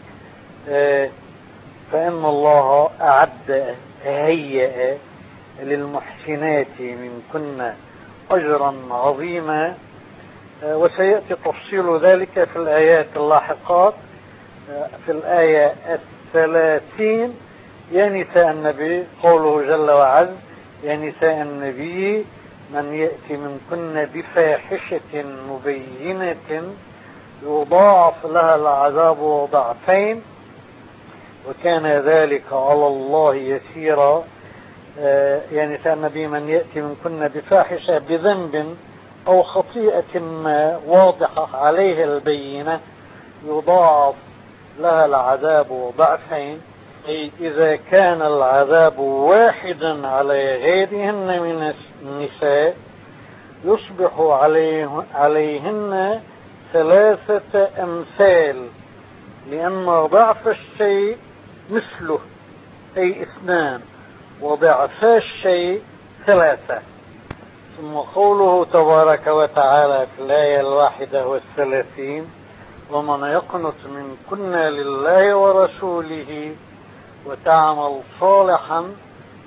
فإن الله أعد هيئ للمحسنات منكن أجرا عظيما. وسيأتي تفصيل ذلك في الآيات اللاحقات. في الآية الثلاثين: يا نساء النبي، قوله جل وعز: يا نساء النبي من يأتي منكن بفاحشة مبينة يضاعف لها العذاب ضعفين وكان ذلك على الله يسيرا. يا نساء النبي من يأتي منكن بفاحشة بذنب أو خطيئة ما واضحة عليه البينة يضاعف لها العذاب ضعفين، أي إذا كان العذاب واحدا على غيرهن من النساء يصبح عليه عليهن ثلاثة أمثال، لأن ضعف الشيء مثله أي اثنان وضعفا الشيء ثلاثة. ثم قوله تبارك وتعالى في الآية الواحدة والثلاثين: ومن يقنط منكن لله ورسوله وتعمل صالحا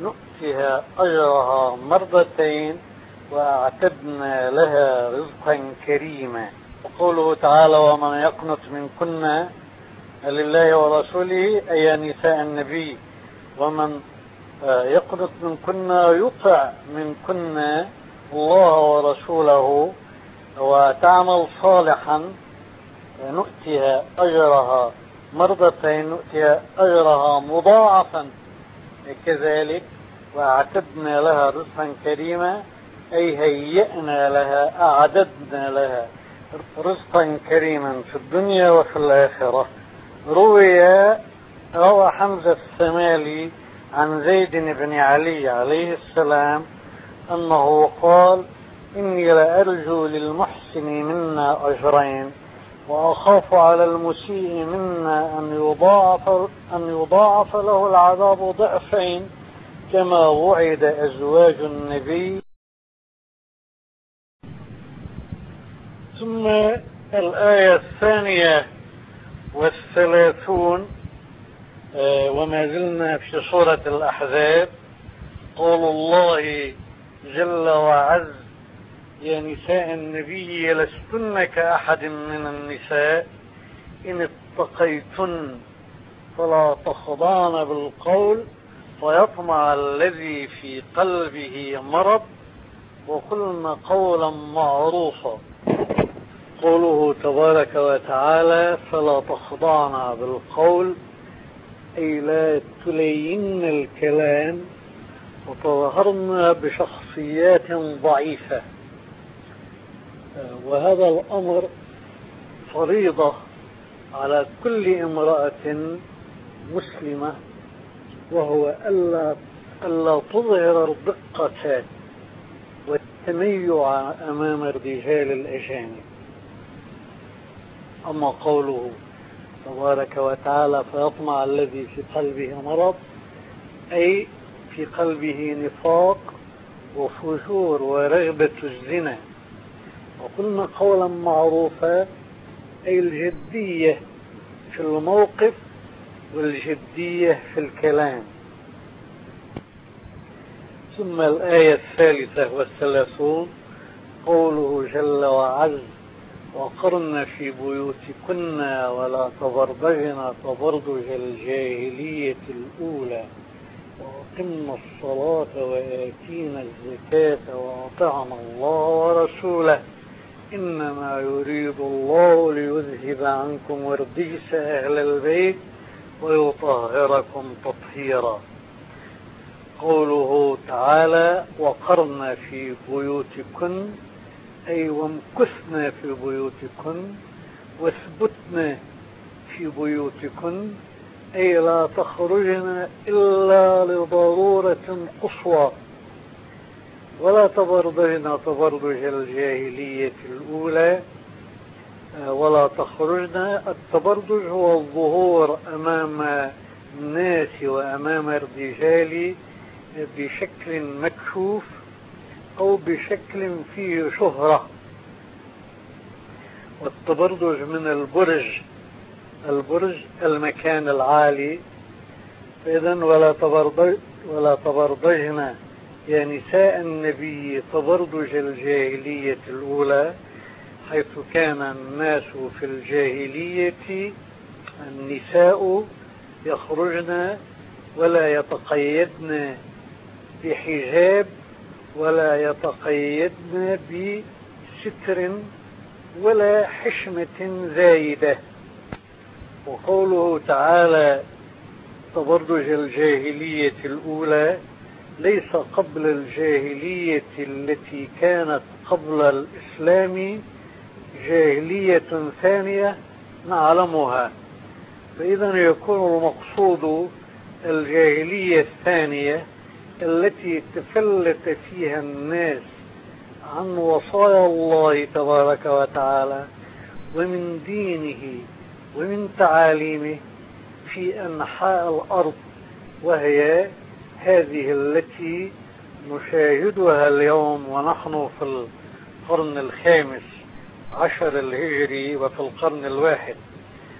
نؤتها أجرها مرتين وأعتدنا لها رزقا كريما. وقوله تعالى ومن يقنط منكن لله ورسوله أي نساء النبي ومن يقنط منكن يطع منكن الله ورسوله وتعمل صالحا نؤتها أجرها مرتين نؤتها أجرها مضاعفا كذلك وأعتدنا لها رزقا كريما أي هيئنا لها أعددنا لها رزقا كريما في الدنيا وفي الآخرة. روي روى حمزة السمالي عن زيد بن علي عليه السلام أنه قال إني لأرجو للمحسن منا أجرين وأخاف على المسيء منا أن يضاعف, أن يضاعف له العذاب ضعفين كما وعد أزواج النبي. ثم الآية الثانية والثلاثون وما زلنا في سورة الأحزاب. قول الله جل وعز يا نساء النبي لستن كأحد من النساء إن اتقيتن فلا تخضعن بالقول فيطمع الذي في قلبه مرض وقلن قولا معروفا. قوله تبارك وتعالى فلا تخضعن بالقول أي لا تلين الكلام وتظهرن بشخصيات ضعيفة، وهذا الأمر فريضة على كل امرأة مسلمة، وهو ألا, ألا تظهر الدقة والتميع أمام الرجال الأجانب. أما قوله تبارك وتعالى فيطمع الذي في قلبه مرض أي في قلبه نفاق وفجور ورغبة الزنا. وقلنا قولا معروفا أي الجدية في الموقف والجدية في الكلام. ثم الآية الثالثة والثلاثون قوله جل وعز وقرن في بيوتكن ولا تبرجن تبرج الجاهلية الأولى وأقمنا الصلاة وآتينا الزكاة وأطعنا الله ورسوله إنما يريد الله ليذهب عنكم الرجس أهل البيت ويطهركم تطهيرا. قوله تعالى وقرن في بيوتكن أي وامكثنا في بيوتكن واثبتنا في بيوتكن أي لا تخرجن إلا لضرورة قصوى ولا تبرجن تبرج الجاهلية الأولى ولا تخرجن. التبرج هو الظهور أمام الناس وأمام الرجال بشكل مكشوف أو بشكل فيه شهرة. والتبرج من البرج، البرج المكان العالي. فإذا ولا تبرج ولا تبرجن يا نساء النبي تبرج الجاهلية الأولى، حيث كان الناس في الجاهلية النساء يخرجن ولا يتقيدن بحجاب ولا يتقيدن بستر ولا حشمة زايدة. وقوله تعالى تبرج الجاهلية الأولى ليس قبل الجاهلية التي كانت قبل الإسلام جاهلية ثانية نعلمها. فإذا يكون المقصود الجاهلية الثانية التي تفلت فيها الناس عن وصايا الله تبارك وتعالى ومن دينه ومن تعاليمه في أنحاء الأرض، وهي هذه التي نشاهدها اليوم ونحن في القرن الخامس عشر الهجري وفي القرن الواحد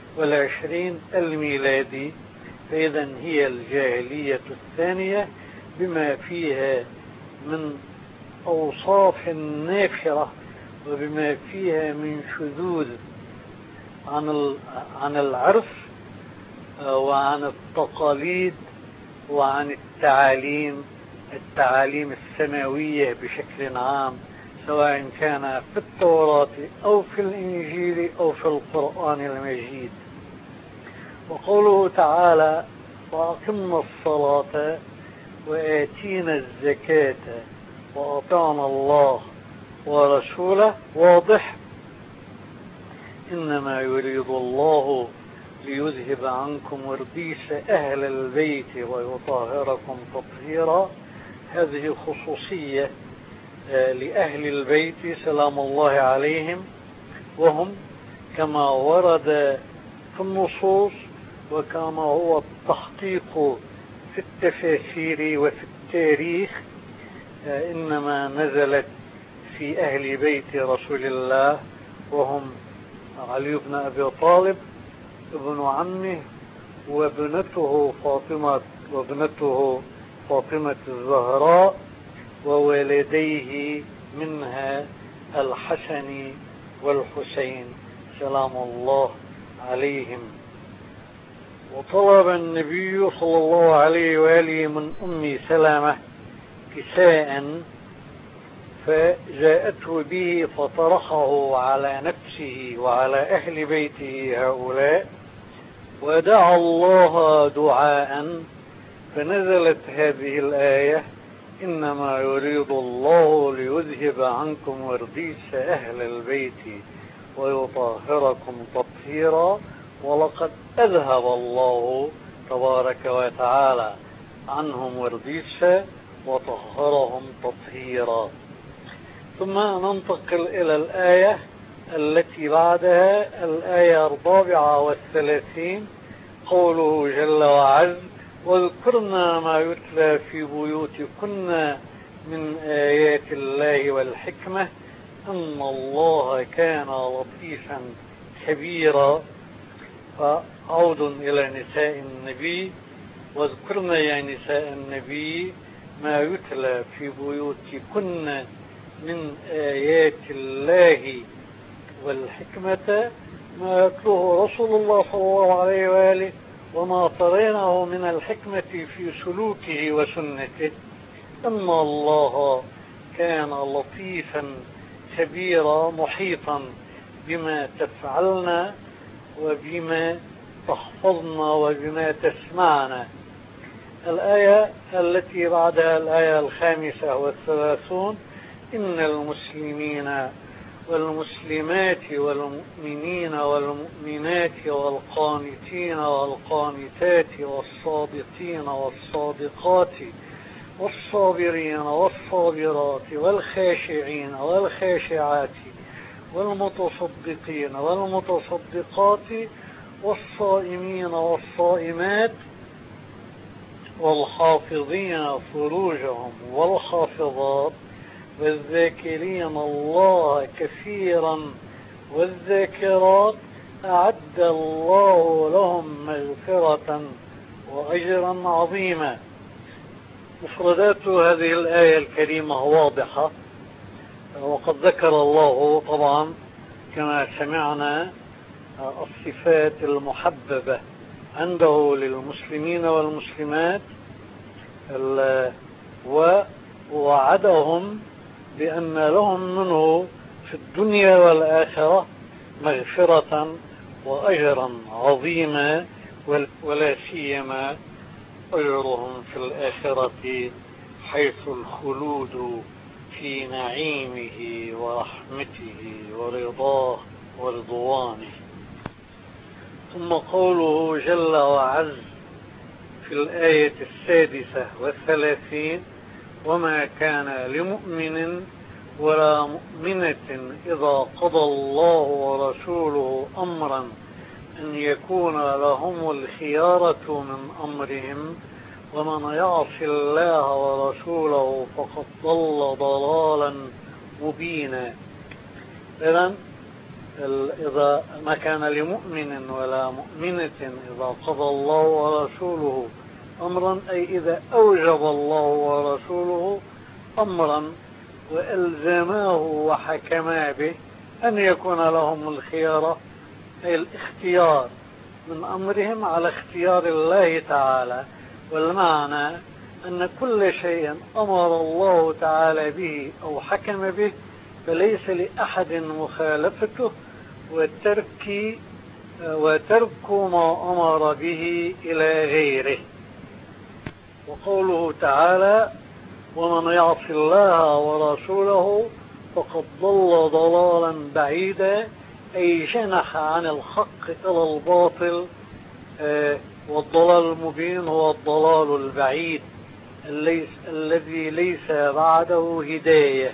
والعشرين الميلادي. فإذا هي الجاهلية الثانية بما فيها من أوصاف نافرة وبما فيها من شذوذ عن عن العرف وعن التقاليد وعن التعاليم التعاليم السماوية بشكل عام، سواء كان في التوراة أو في الإنجيل أو في القرآن المجيد. وقوله تعالى: وأقمنا الصلاة وآتينا الزكاة وأطعنا الله ورسوله، واضح إنما يريد الله ليذهب عنكم رجس أهل البيت ويطهركم تطهيرا. هذه خصوصية لأهل البيت سلام الله عليهم، وهم كما ورد في النصوص وكما هو التحقيق في التفاسير وفي التاريخ، إنما نزلت في أهل بيت رسول الله، وهم علي بن أبي طالب ابن عمه وابنته فاطمة وابنته فاطمة الزهراء ووالديه منها الحسن والحسين سلام الله عليهم. وطلب النبي صلى الله عليه وآله من أم سلمة كساء فجاءته به فطرحه على نفسه وعلى أهل بيته هؤلاء، ودعا الله دعاء فنزلت هذه الآية: إنما يريد الله ليذهب عنكم رجس أهل البيت ويطهركم تطهيرا، ولقد أذهب الله تبارك وتعالى عنهم رجس وطهرهم تطهيرا. ثم ننتقل إلى الآية التي بعدها، الآية الرابعة والثلاثين، قوله جل وعز: واذكرنا ما يتلى في بيوتكن من آيات الله والحكمة إن الله كان لطيفا خبيرا. فعود إلى نساء النبي: واذكرنا يا نساء النبي ما يتلى في بيوتكن من آيات الله والحكمة، ما يتلوه رسول الله صلى الله عليه وآله وما ترينه من الحكمة في سلوكه وسنته. إن الله كان لطيفا خبيرا محيطا بما تفعلن وبما تحفظن وبما تسمعن. الآية التي بعدها الآية الخامسة والثلاثون: إن المسلمين والمسلمات والمؤمنين والمؤمنات والقانتين والقانتات والصادقين والصادقات والصابرين والصابرات والخاشعين والخاشعات والمتصدقين والمتصدقات والصائمين والصائمات والحافظين فروجهم والحافظات والذاكرين الله كثيرا والذاكرات أعد الله لهم مغفرة وأجرا عظيما. مفردات هذه الآية الكريمة واضحة، وقد ذكر الله طبعا كما سمعنا الصفات المحببة عنده للمسلمين والمسلمات، ووعدهم بأن لهم منه في الدنيا والآخرة مغفرة وأجرا عظيما، ولا سيما أجرهم في الآخرة حيث الخلود في نعيمه ورحمته ورضاه ورضوانه. ثم قوله جل وعز في الآية السادسة والثلاثين: وما كان لمؤمن ولا مؤمنة إذا قضى الله ورسوله أمرا أن يكون لهم الخيارة من أمرهم ومن يعص الله ورسوله فقد ضل ضلالا مبينا. إذن إذا ما كان لمؤمن ولا مؤمنة إذا قضى الله ورسوله أمرا أي إذا أوجب الله ورسوله أمرا وألزماه وحكما به أن يكون لهم الخيار، أي الاختيار من أمرهم على اختيار الله تعالى. والمعنى أن كل شيء أمر الله تعالى به أو حكم به فليس لأحد مخالفته وترك وترك ما أمر به إلى غيره. وقوله تعالى: ومن يعص الله ورسوله فقد ضل ضلالا بعيدا، أي جنح عن الحق إلى الباطل، والضلال المبين هو الضلال البعيد الذي ليس بعده هداية.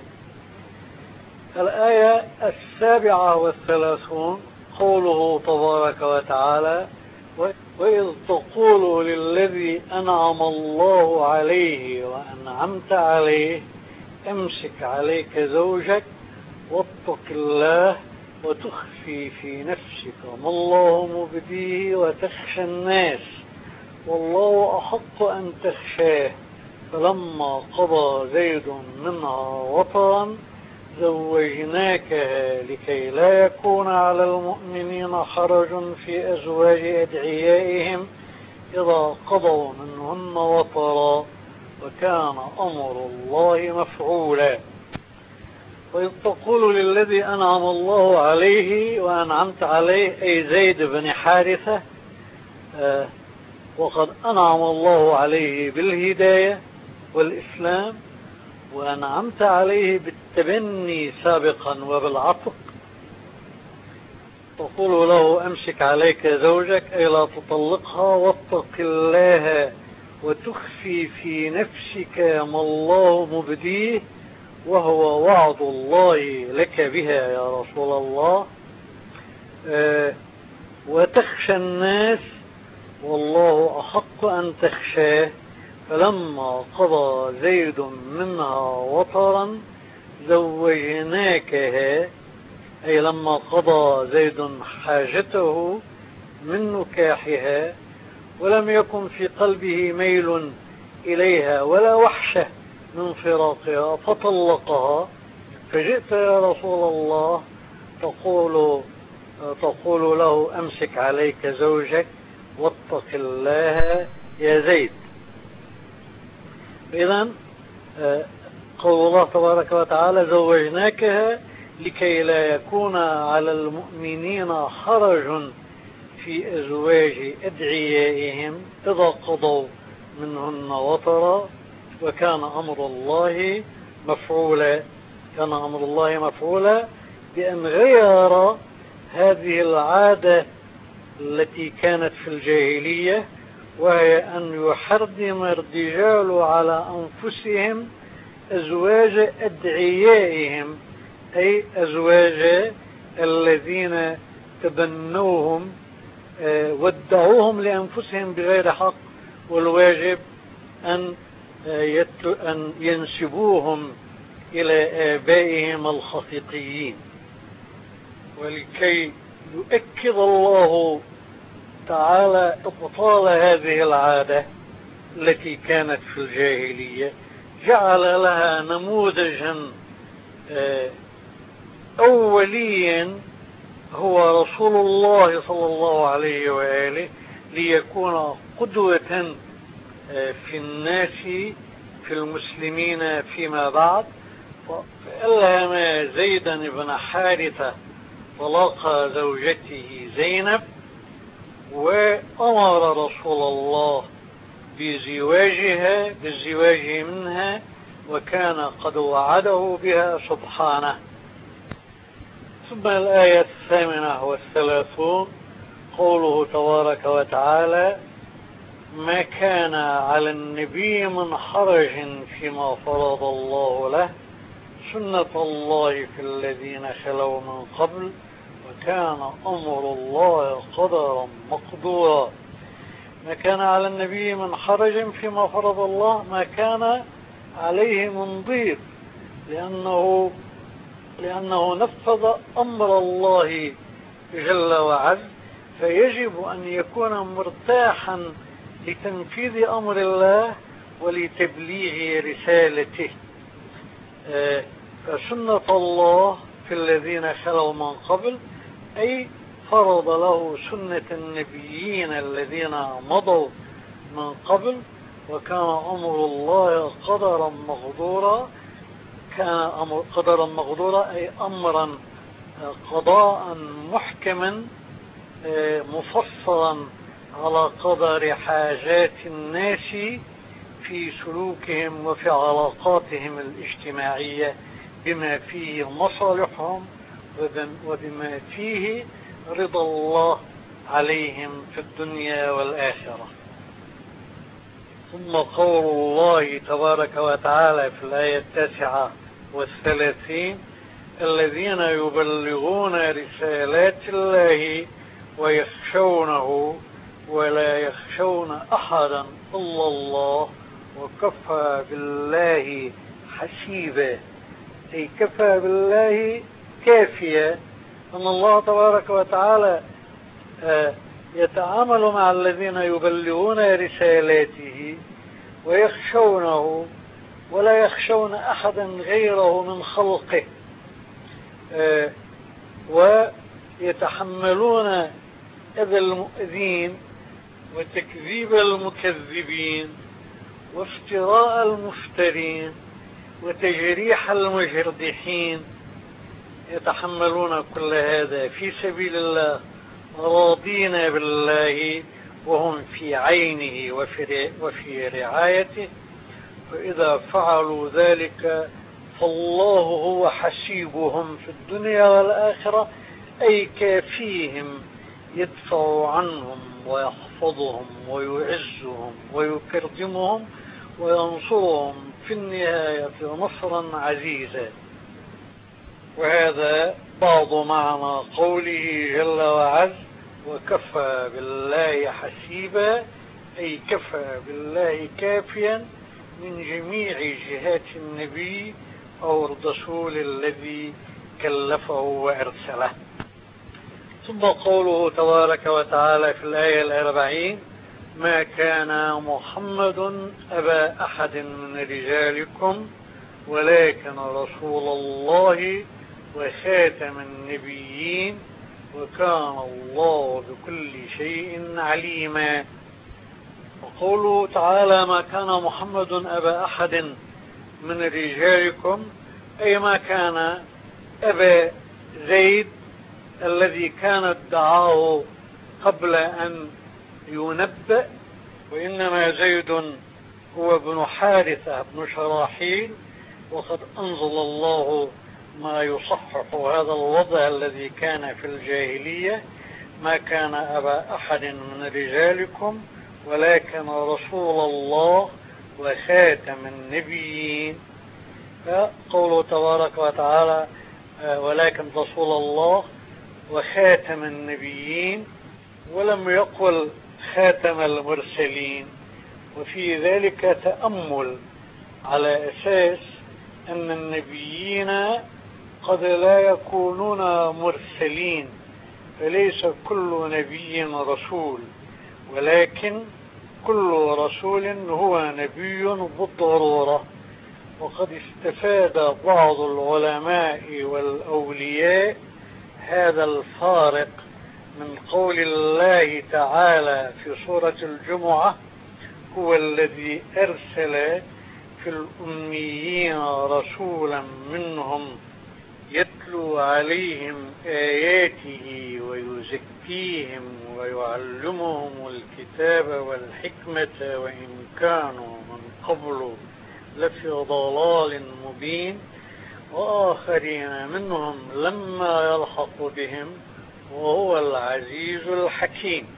الآية السابعة والثلاثون قوله تبارك وتعالى: وإذ تقول للذي أنعم الله عليه وأنعمت عليه امسك عليك زوجك واتق الله وتخفي في نفسك ما الله مبديه وتخشى الناس والله أحق أن تخشاه فلما قضى زيد منها وطرا زوجناكها لكي لا يكون على المؤمنين حرج في أزواج أدعيائهم إذا قضوا منهن وطرا وكان أمر الله مفعولا. وإذ تقول للذي أنعم الله عليه وأنعمت عليه أي زيد بن حارثة، آه وقد أنعم الله عليه بالهداية والإسلام وأنعمت عليه بالتبني سابقا وبالعتق، تقول له أمسك عليك زوجك أي لا تطلقها واتق الله وتخفي في نفسك ما الله مبديه وهو وعد الله لك بها يا رسول الله، آه وتخشى الناس والله أحق أن تخشاه فلما قضى زيد منها وطرا زوجناكها أي لما قضى زيد حاجته من نكاحها ولم يكن في قلبه ميل إليها ولا وحشة من فراقها فطلقها، فجئت يا رسول الله تقول تقول له أمسك عليك زوجك واتق الله يا زيد. إذن قول الله تبارك وتعالى زوجناكها لكي لا يكون على المؤمنين حرج في أزواج أدعيائهم إذا قضوا منهن وطرا وكان أمر الله مفعولا. كان أمر الله مفعولا بأن غير هذه العادة التي كانت في الجاهلية، وهي أن يحرم الرجال على أنفسهم أزواج أدعيائهم أي أزواج الذين تبنوهم وادعوهم لأنفسهم بغير حق، والواجب أن أن ينسبوهم إلى آبائهم الحقيقيين. ولكي يؤكد الله تعالى إبطال هذه العادة التي كانت في الجاهلية جعل لها نموذجا أوليا هو رسول الله صلى الله عليه وآله ليكون قدوة في الناس في المسلمين فيما بعد. فألهم زيدا بن حارثة طلاق زوجته زينب وأمر رسول الله بزواجها بالزواج منها وكان قد وعده بها سبحانه. ثم الآية الثامنة والثلاثون قوله تبارك وتعالى: ما كان على النبي من حرج فيما فرض الله له سنة الله في الذين خلوا من قبل وكان أمر الله قدرا مقدورا. ما كان على النبي من حرج فيما فرض الله، ما كان عليه من ضيق لأنه لأنه نفذ أمر الله جل وعز، فيجب أن يكون مرتاحا لتنفيذ أمر الله ولتبليغ رسالته. فسنة الله في الذين خلوا من قبل، أي فرض له سنة النبيين الذين مضوا من قبل، وكان أمر الله قدرا مقدورا. كان أمر قدرا مقدورا أي أمرا قضاء محكما مفصلا على قدر حاجات الناس في سلوكهم وفي علاقاتهم الاجتماعية، بما فيه مصالحهم وبما فيه رضا الله عليهم في الدنيا والآخرة. ثم قول الله تبارك وتعالى في الآية التاسعة والثلاثين: الذين يبلغون رسالات الله ويخشونه ولا يخشون أحدا إلا الله وكفى بالله حسيبا، أي كفى بالله كافيا. أن الله تبارك وتعالى يتعامل مع الذين يبلغون رسالاته ويخشونه ولا يخشون أحدا غيره من خلقه، ويتحملون أذى المؤذين وتكذيب المكذبين وافتراء المفترين وتجريح المجردحين. يتحملون كل هذا في سبيل الله، راضين بالله وهم في عينه وفي, وفي رعايته. فإذا فعلوا ذلك فالله هو حسيبهم في الدنيا والآخرة، أي كافيهم، يدفع عنهم ويحفظهم ويعزهم ويكرمهم وينصرهم في النهاية نصرا عزيزا. وهذا بعض معنى قوله جل وعز: وكفى بالله حسيبا، أي كفى بالله كافيا من جميع جهات النبي أو الرسول الذي كلفه وأرسله. ثم قوله تبارك وتعالى في الآية الأربعين: ما كان محمد أبا أحد من رجالكم ولكن رسول الله وخاتم النبيين وكان الله بكل شيء عليما. وقوله تعالى: ما كان محمد أبا أحد من رجالكم، أي ما كان أبا زيد الذي كان ادعاه قبل أن ينبأ، وإنما زيد هو ابن حارثة بن شراحيل، وقد أنزل الله ما يصحح هذا الوضع الذي كان في الجاهلية: ما كان أبا أحد من رجالكم ولكن رسول الله وخاتم النبيين. فقوله تبارك وتعالى: ولكن رسول الله وخاتم النبيين، ولم يقل خاتم المرسلين. وفي ذلك تأمل على أساس أن النبيين قد لا يكونون مرسلين، فليس كل نبي رسول، ولكن كل رسول هو نبي بالضرورة. وقد استفاد بعض العلماء والأولياء هذا الفارق من قول الله تعالى في سورة الجمعة: هو الذي أرسل في الأميين رسولا منهم يتلو عليهم آياته ويزكيهم ويعلمهم الكتاب والحكمة وإن كانوا من قبل لفي ضلال مبين وآخرين منهم لما يلحق بهم وهو العزيز الحكيم.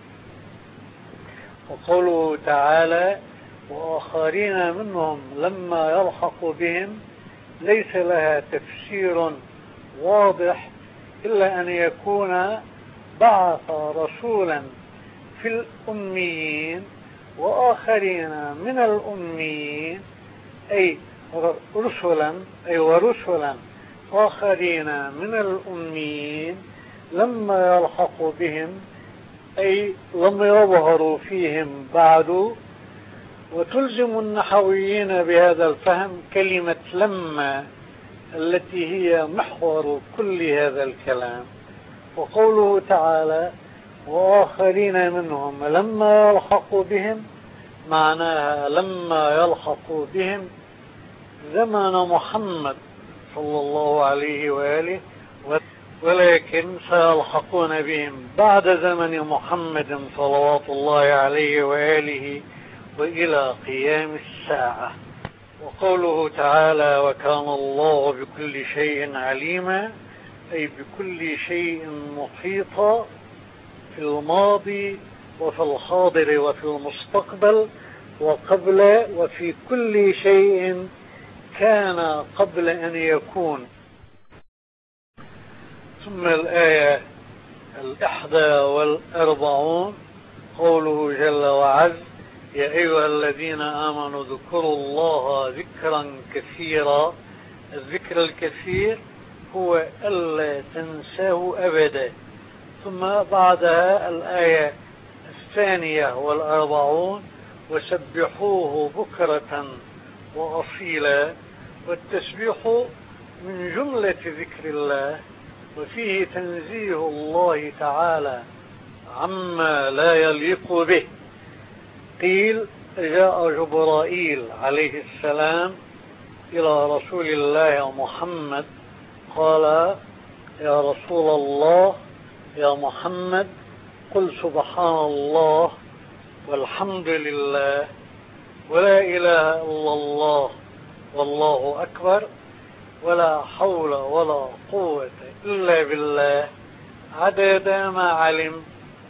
وقوله تعالى: وآخرين منهم لما يلحق بهم، ليس لها تفسير واضح إلا أن يكون بعث رسولا في الأميين وآخرين من الأميين، أي رسلا أي ورسلا آخرين من الأميين لما يلحق بهم، أي لم يظهروا فيهم بعد. وتلزم النحويين بهذا الفهم كلمة لما التي هي محور كل هذا الكلام. وقوله تعالى وآخرين منهم لما يلحقوا بهم، معناها لما يلحقوا بهم زمن محمد صلى الله عليه وآله، ولكن سيلحقون بهم بعد زمن محمد صلوات الله عليه وآله وإلى قيام الساعة. وقوله تعالى وكان الله بكل شيء عليما، أي بكل شيء محيطا في الماضي وفي الحاضر وفي المستقبل وقبل وفي كل شيء كان قبل أن يكون. ثم الآية الإحدى والأربعون قوله جل وعز يا أيها الذين آمنوا اذكروا الله ذكرا كثيرا. الذكر الكثير هو ألا تنساه أبدا. ثم بعدها الآية الثانية والأربعون وسبحوه بكرة وأصيلا. والتسبيح من جملة ذكر الله، وفيه تنزيه الله تعالى عما لا يليق به. قيل جاء جبرائيل عليه السلام إلى رسول الله محمد قال يا رسول الله يا محمد قل سبحان الله والحمد لله ولا إله إلا الله والله أكبر ولا حول ولا قوة إلا بالله عدد ما علم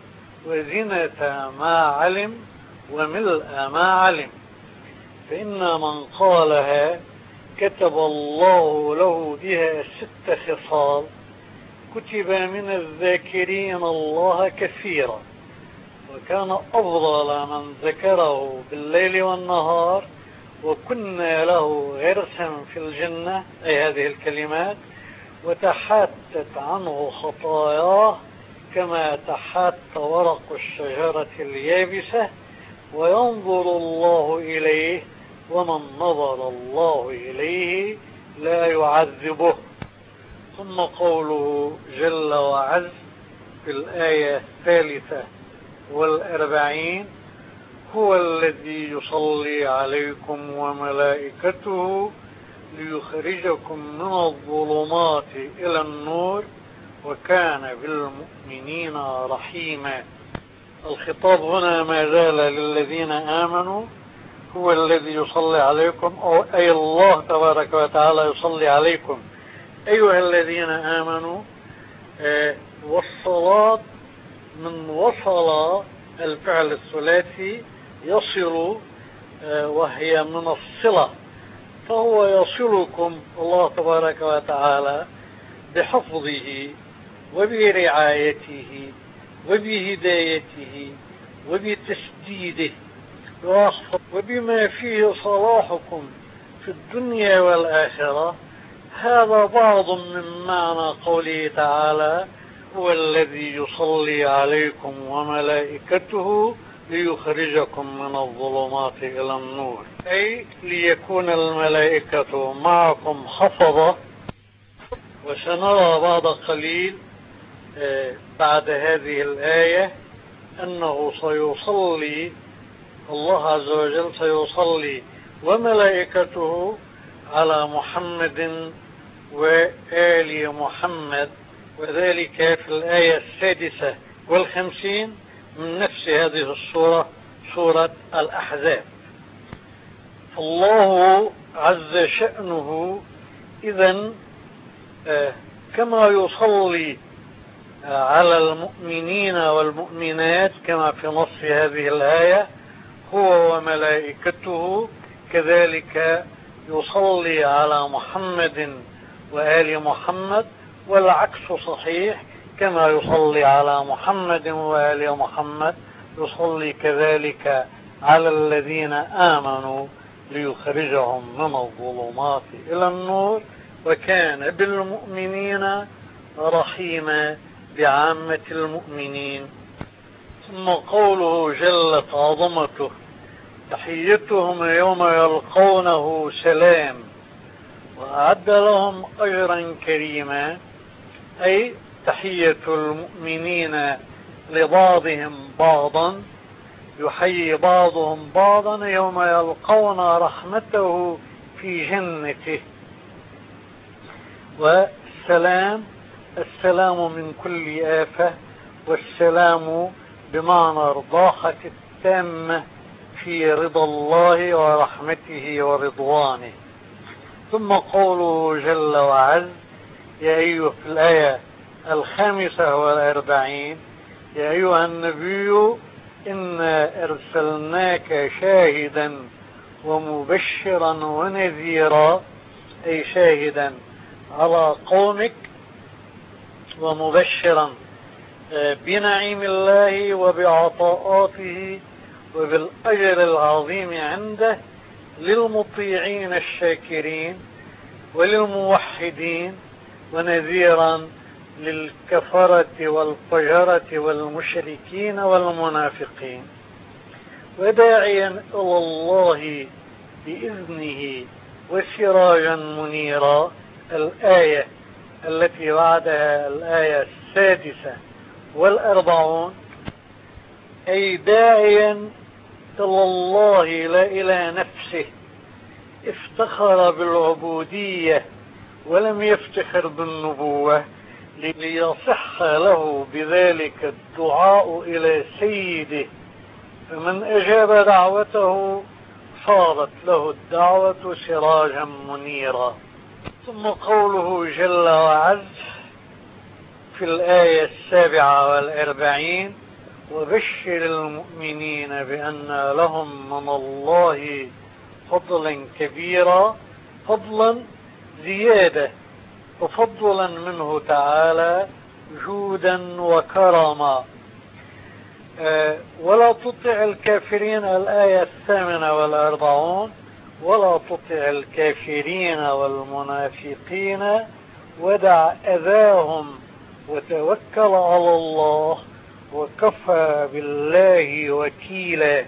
وزنة ما علم وملء ما علم. فإن من قالها كتب الله له بها ست خصال كتب من الذاكرين الله كثيرا، وكان أفضل من ذكره بالليل والنهار، وكنا له غرسا في الجنة، أي هذه الكلمات، وتحاتت عنه خطاياه كما تحات ورق الشجرة اليابسة، وينظر الله إليه ومن نظر الله إليه لا يعذبه. ثم قوله جل وعز في الآية الثالثة والأربعين هو الذي يصلي عليكم وملائكته ليخرجكم من الظلمات إلى النور وكان بالمؤمنين رحيما. الخطاب هنا ما زال للذين آمنوا، هو الذي يصلي عليكم، أو أي الله تبارك وتعالى يصلي عليكم أيها الذين آمنوا. آه والصلاة من وصل الفعل الثلاثي يصل، آه وهي من الصلة، فهو يصلكم الله تبارك وتعالى بحفظه وبرعايته وبهدايته وبتسديده وبما فيه صلاحكم في الدنيا والآخرة. هذا بعض من معنى قوله تعالى هو الذي يصلي عليكم وملائكته ليخرجكم من الظلمات إلى النور، أي ليكون الملائكة معكم حفظة. وسنرى بعد قليل بعد هذه الآية أنه سيصلي الله عز وجل سيصلي وملائكته على محمد وآل محمد، وذلك في الآية السادسة والخمسين من نفس هذه السورة، سورة الأحزاب. الله عز شأنه إذن كما يصلي على المؤمنين والمؤمنات كما في نص هذه الآية هو وملائكته، كذلك يصلي على محمد وآل محمد، والعكس صحيح، كما يصلي على محمد وآل محمد يصلي كذلك على الذين آمنوا ليخرجهم من الظلمات إلى النور وكان بالمؤمنين رحيما بعامة المؤمنين. ثم قوله جلت عظمته تحيتهم يوم يلقونه سلام وأعد لهم أجرا كريما، أي تحية المؤمنين لبعضهم بعضا، يحيي بعضهم بعضا يوم يلقون رحمته في جنته. والسلام، السلام من كل آفة، والسلام بمعنى الراحة التامة في رضا الله ورحمته ورضوانه. ثم قوله جل وعز يا أيها في الآية الخامسة والأربعين يا أيها النبي إنا أرسلناك شاهدا ومبشرا ونذيرا، أي شاهدا على قومك ومبشرا بنعيم الله وبعطاءاته وبالأجر العظيم عنده للمطيعين الشاكرين وللموحدين، ونذيرا للكفرة والفجرة والمشركين والمنافقين، وداعيا إلى الله بإذنه وسراجا منيرا. الآية التي بعدها الآية السادسة والأربعون، أي داعيا إلى الله لا إلى نفسه، افتخر بالعبودية ولم يفتخر بالنبوة، ليصح له بذلك الدعاء إلى سيده، فمن أجاب دعوته صارت له الدعوة سراجا منيرا. ثم قوله جل وعز في الآية السابعة والأربعين وبشر المؤمنين بأن لهم من الله فضلا كبيرا، فضلا زيادة وفضلا منه تعالى جودا وكرما. أه ولا تطع الكافرين، الآية الثامنة والأربعون ولا تطع الكافرين والمنافقين ودع أذاهم وتوكل على الله وكفى بالله وكيلا.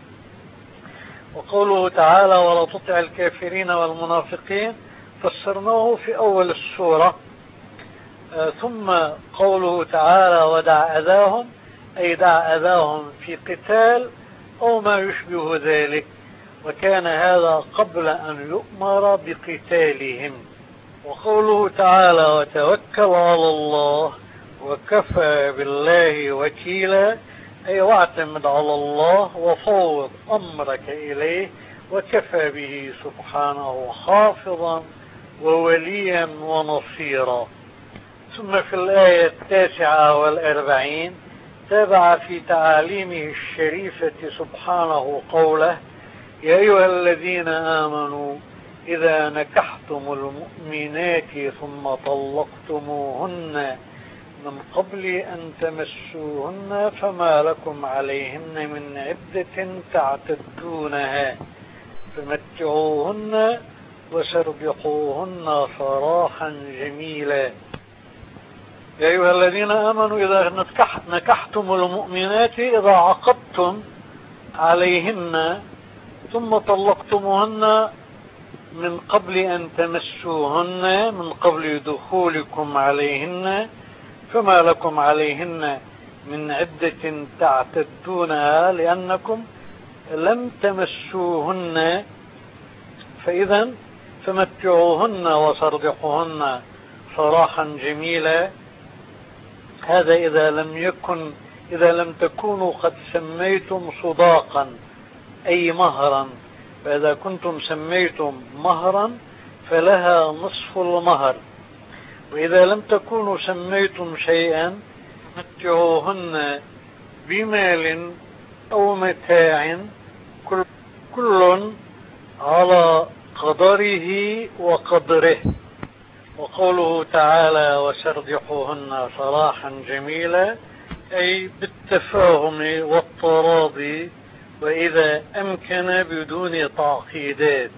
وقوله تعالى ولا تطع الكافرين والمنافقين فسرناه في أول السورة. آه ثم قوله تعالى ودع أذاهم، أي دع أذاهم في قتال أو ما يشبه ذلك، وكان هذا قبل أن يؤمر بقتالهم. وقوله تعالى وتوكل على الله وكفى بالله وكيلا، أي واعتمد على الله وفوض أمرك إليه، وكفى به سبحانه حافظا ووليا ونصيرا. ثم في الآية التاسعة والأربعين تابع في تعاليمه الشريفة سبحانه قوله يا أيها الذين آمنوا إذا نكحتم المؤمنات ثم طلقتموهن من قبل أن تمسوهن فما لكم عليهن من عدة تعتدونها فمتعوهن وسربحوهن سراحا جميلا. يا أيها الذين آمنوا إذا نكحتم المؤمنات، إذا عقدتم عليهن ثم طلقتموهن من قبل أن تمسوهن، من قبل دخولكم عليهن، فما لكم عليهن من عدة تعتدونها لأنكم لم تمسوهن، فإذا فمتعوهن وسرحوهن سراحا جميلا. هذا إذا لم يكن إذا لم تكونوا قد سميتم صداقا أي مهرا، فإذا كنتم سميتم مهرا فلها نصف المهر، وإذا لم تكونوا سميتم شيئا متعوهن بمال أو متاع كل, كل على قدره وقدره. وقوله تعالى وسرحوهن سراحا جميلا، أي بالتفاهم والتراضي وإذا أمكن بدون تعقيدات.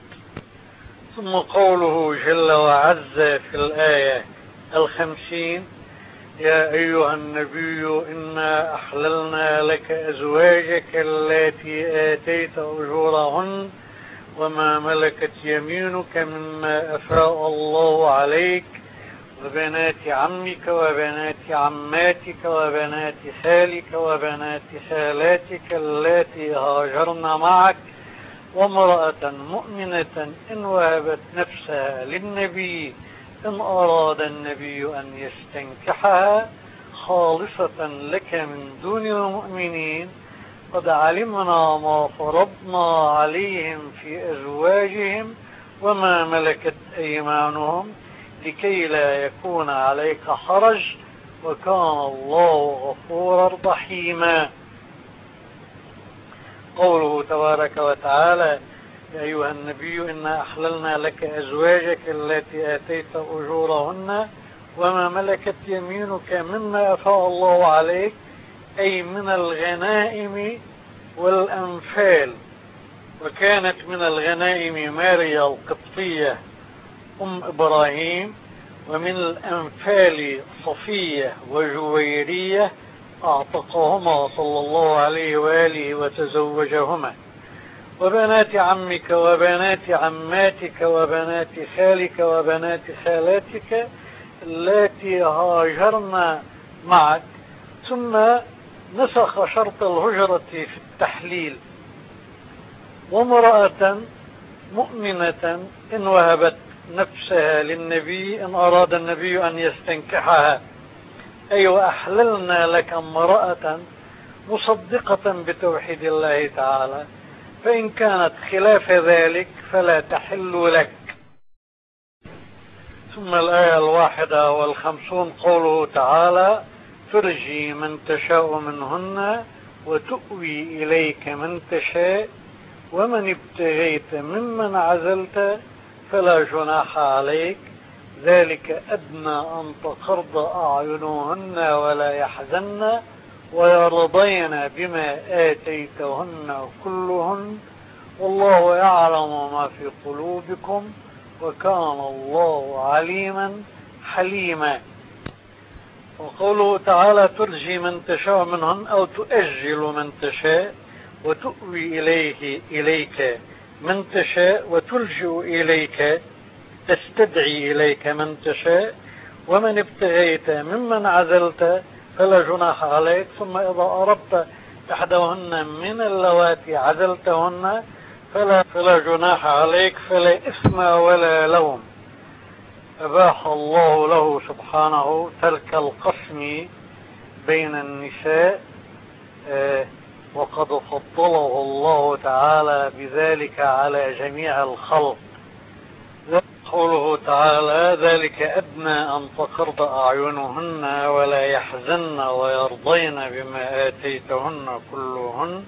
ثم قوله جل وعز في الآية الخمسين يا أيها النبي إنا أحللنا لك أزواجك التي آتيت أجورهن وما ملكت يمينك مما أفاء الله عليك وبنات عمك وبنات عماتك وبنات خالك وبنات خالاتك اللاتي هاجرن معك وامرأة مؤمنة إن وهبت نفسها للنبي إن أراد النبي أن يستنكحها خالصة لك من دون المؤمنين قد علمنا ما فرضنا عليهم في أزواجهم وما ملكت أيمانهم لكي لا يكون عليك حرج وكان الله غفورا رحيما. قوله تبارك وتعالى يا أيها النبي إنا أحللنا لك أزواجك التي آتيت أجورهن وما ملكت يمينك مما أفاء الله عليك أي من الغنائم والأنفال. وكانت من الغنائم ماريا القبطية أم إبراهيم ومن الأنفال صفية وجويرية أعتقهما صلى الله عليه وآله وتزوجهما وبنات عمك وبنات عماتك وبنات خالك وبنات خالاتك التي هاجرن معك. ثم نسخ شرط الهجرة في التحليل وامرأة مؤمنة إن وهبت نفسها للنبي إن أراد النبي أن يستنكحها أي وأحللنا لك امرأة مصدقة بتوحيد الله تعالى فإن كانت خلاف ذلك فلا تحل لك. ثم الآية الواحدة والخمسون قوله تعالى ترجي من تشاء منهن وتؤوي إليك من تشاء ومن ابتغيت ممن عزلت فلا جناح عليك ذلك أدنى أن تقرض أعينهن ولا يحزن ويرضين بما آتيتهن كلهن والله يعلم ما في قلوبكم وكان الله عليما حليما. وقوله تعالى ترجي من تشاء منهن أو تؤجل من تشاء وتؤوي إليه إليك من تشاء وتلجئ إليك تستدعي إليك من تشاء ومن ابتغيت ممن عزلت فلا جناح عليك. ثم إذا أردت إحداهن من اللواتي عزلتهن فلا, فلا جناح عليك فلا إثم ولا لوم. أباح الله له سبحانه ترك القسم بين النساء آه وقد فضله الله تعالى بذلك على جميع الخلق. قوله تعالى ذلك أدنى أن تقرض أعينهن ولا يحزن ويرضين بما آتيتهن كلهن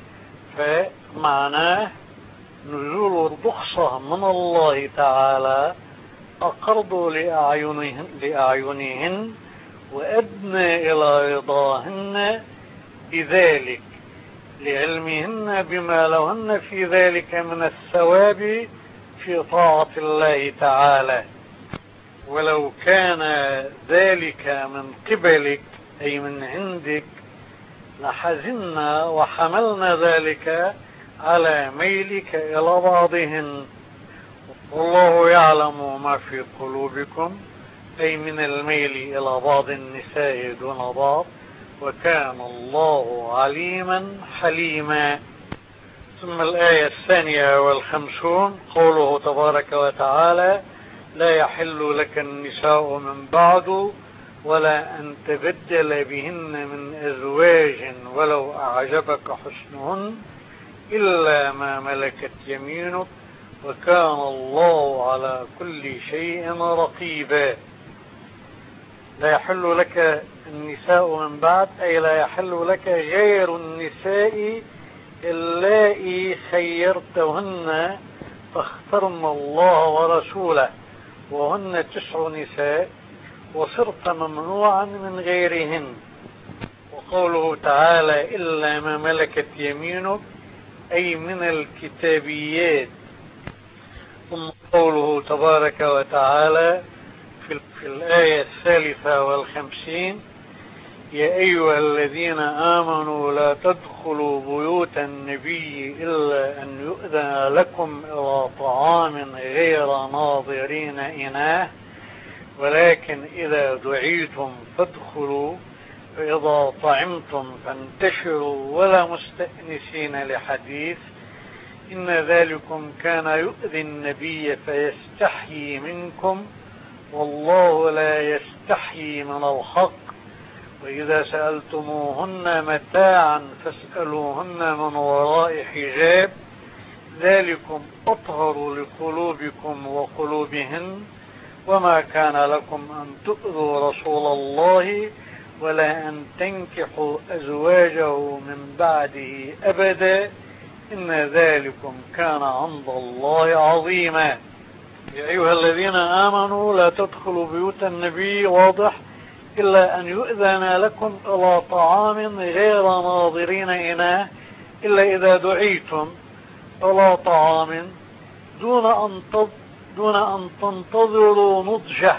فمعناه نزول الرخصة من الله تعالى أقرضوا لأعينهن, لأعينهن وأدنى إلى رضاهن بذلك لعلمهن بما لهن في ذلك من الثواب في طاعة الله تعالى. ولو كان ذلك من قبلك أي من عندك لحزنا وحملنا ذلك على ميلك إلى بعضهن والله يعلم ما في قلوبكم أي من الميل إلى بعض النساء دون بعض وكان الله عليما حليما. ثم الآية الثانية والخمسون قوله تبارك وتعالى لا يحل لك النساء من بعد ولا أن تبدل بهن من أزواج ولو أعجبك حسنهن إلا ما ملكت يمينك وكان الله على كل شيء رقيبا. لا يحل لك النساء من بعد أي لا يحل لك غير النساء اللائي خيرتهن فاخترن الله ورسوله وهن تسع نساء وصرت ممنوعا من غيرهن. وقوله تعالى إلا ما ملكت يمينك أي من الكتابيات. ثم قوله تبارك وتعالى في, في الآية الثالثة والخمسين: يا أيها الذين آمنوا لا تدخلوا بيوت النبي إلا أن يؤذن لكم إلى طعام غير ناظرين إناه ولكن إذا دعيتم فادخلوا فإذا طعمتم فانتشروا ولا مستأنسين لحديث إن ذلكم كان يؤذي النبي فيستحيي منكم والله لا يستحيي من الحق وإذا سألتموهن متاعا فاسألوهن من وراء حجاب ذلكم أطهر لقلوبكم وقلوبهن وما كان لكم أن تؤذوا رسول الله ولا أن تنكحوا أزواجه من بعده أبدا إن ذلكم كان عند الله عظيما. يا أيها الذين آمنوا لا تدخلوا بيوت النبي واضح إلا أن يؤذن لكم إلى طعام غير ناظرين إناه إلا إذا دعيتم إلى طعام دون أن دون أن تنتظروا نضجه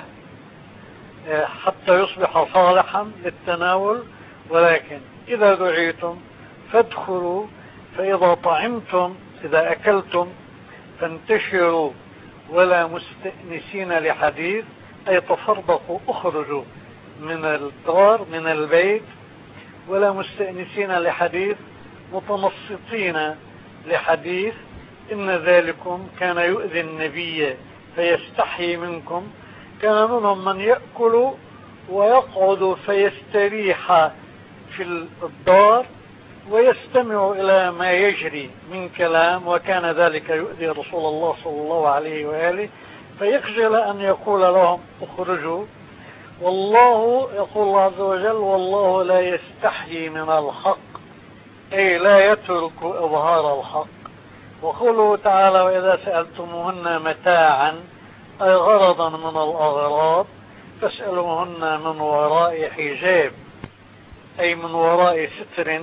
حتى يصبح صالحا للتناول ولكن إذا دعيتم فادخلوا فإذا طعمتم إذا أكلتم فانتشروا ولا مستأنسين لحديث أي تفرقوا اخرجوا من الدار من البيت ولا مستأنسين لحديث متنصتين لحديث إن ذلكم كان يؤذي النبي فيستحي منكم. كان منهم من يأكل ويقعد فيستريح في الدار ويستمع إلى ما يجري من كلام وكان ذلك يؤذي رسول الله صلى الله عليه وآله فيخجل أن يقول لهم اخرجوا. والله يقول الله عز وجل والله لا يستحيي من الحق أي لا يترك إظهار الحق. وقوله تعالى وإذا سألتموهن متاعا أي غرضا من الأغراض فاسألوهن من وراء حجاب أي من وراء ستر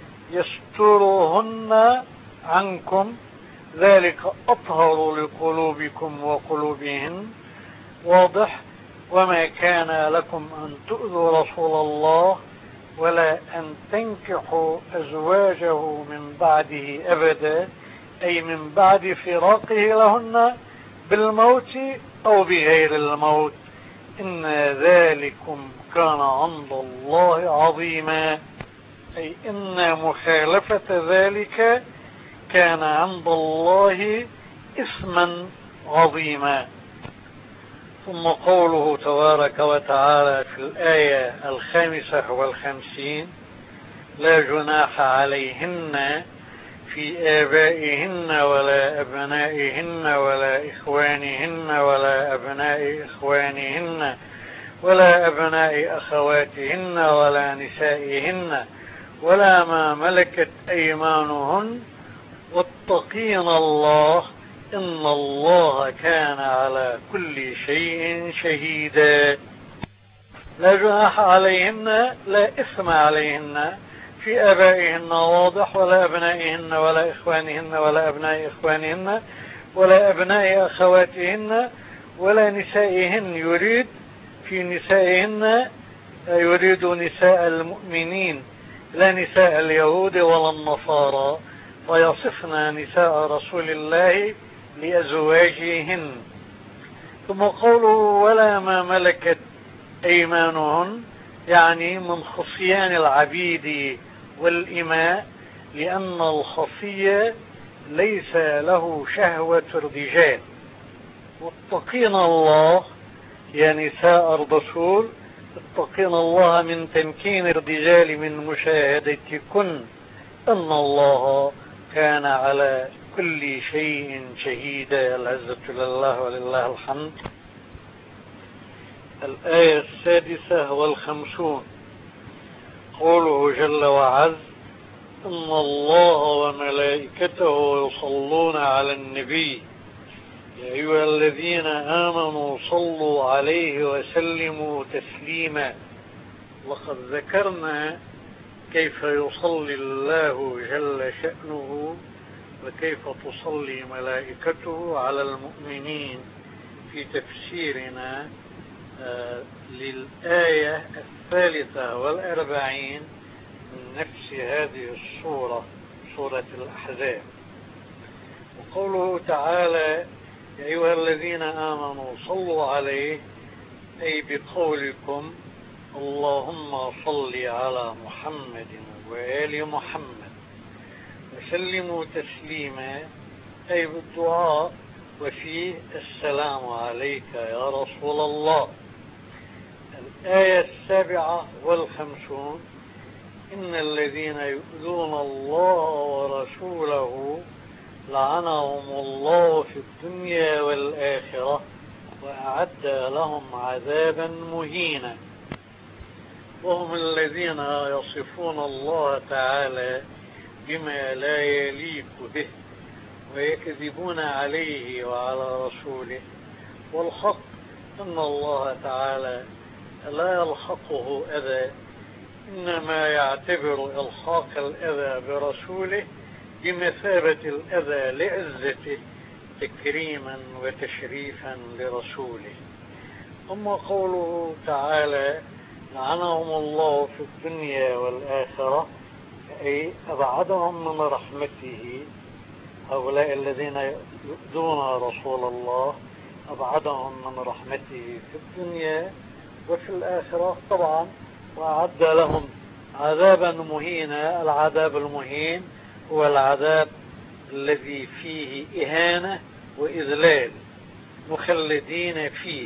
يسترهن عنكم ذلك أطهر لقلوبكم وقلوبهن واضح. وما كان لكم أن تؤذوا رسول الله ولا أن تنكحوا أزواجه من بعده أبدا أي من بعد فراقه لهن بالموت أو بغير الموت إن ذلكم كان عند الله عظيما أي إن مخالفة ذلك كان عند الله إثما عظيما. ثم قوله تبارك وتعالى في الآية الخامسة والخمسين لا جناح عليهن في آبائهن ولا أبنائهن ولا إخوانهن ولا أبناء إخوانهن ولا أبناء أخواتهن ولا نسائهن ولا ما ملكت أيمانهن واتقين الله إن الله كان على كل شيء شهيدا. لا جناح عليهن لا إثم عليهن في آبائهن واضح ولا أبنائهن ولا إخوانهن ولا أبناء إخوانهن ولا أبناء أخواتهن ولا نسائهن يريد في نسائهن يريد نساء المؤمنين لا نساء اليهود ولا النصارى ويصفن نساء رسول الله لأزواجهن. ثم قوله ولا ما ملكت أيمانهن يعني من خصيان العبيد والإماء لأن الخصي ليس له شهوة الرجال. واتقين الله يا نساء الرسول اتقين الله من تمكين الرجال من مشاهدتكن أن الله كان على كل شيء شهيدا. العزة لله ولله الحمد. الآية السادسة والخمسون قوله جل وعز إن الله وملائكته يصلون على النبي يا أيها الذين آمنوا صلوا عليه وسلموا تسليما. لقد ذكرنا كيف يصلي الله جل شأنه وكيف تصلي ملائكته على المؤمنين في تفسيرنا للآية الثالثة والأربعين من نفس هذه السورة، سورة الأحزاب. وقوله تعالى: يا أيها الذين آمنوا صلوا عليه، أي بقولكم اللهم صل على محمد وآل محمد وسلموا تسليما، أي بالدعاء وفيه السلام عليك يا رسول الله. الآية السابعة والخمسون: إن الذين يؤذون الله ورسوله لعنهم الله في الدنيا والآخرة وأعد لهم عذابا مهينا. وهم الذين يصفون الله تعالى بما لا يليق به ويكذبون عليه وعلى رسوله. والحق أن الله تعالى لا يلحقه أذى، إنما يعتبر إلحاق الأذى برسوله بمثابة الأذى لعزته تكريما وتشريفا لرسوله. أما قوله تعالى لعنهم الله في الدنيا والآخرة، أي أبعدهم من رحمته. هؤلاء الذين يؤذون رسول الله أبعدهم من رحمته في الدنيا وفي الآخرة طبعا، وأعد لهم عذابا مهينا. العذاب المهين هو العذاب الذي فيه إهانة وإذلال مخلدين فيه.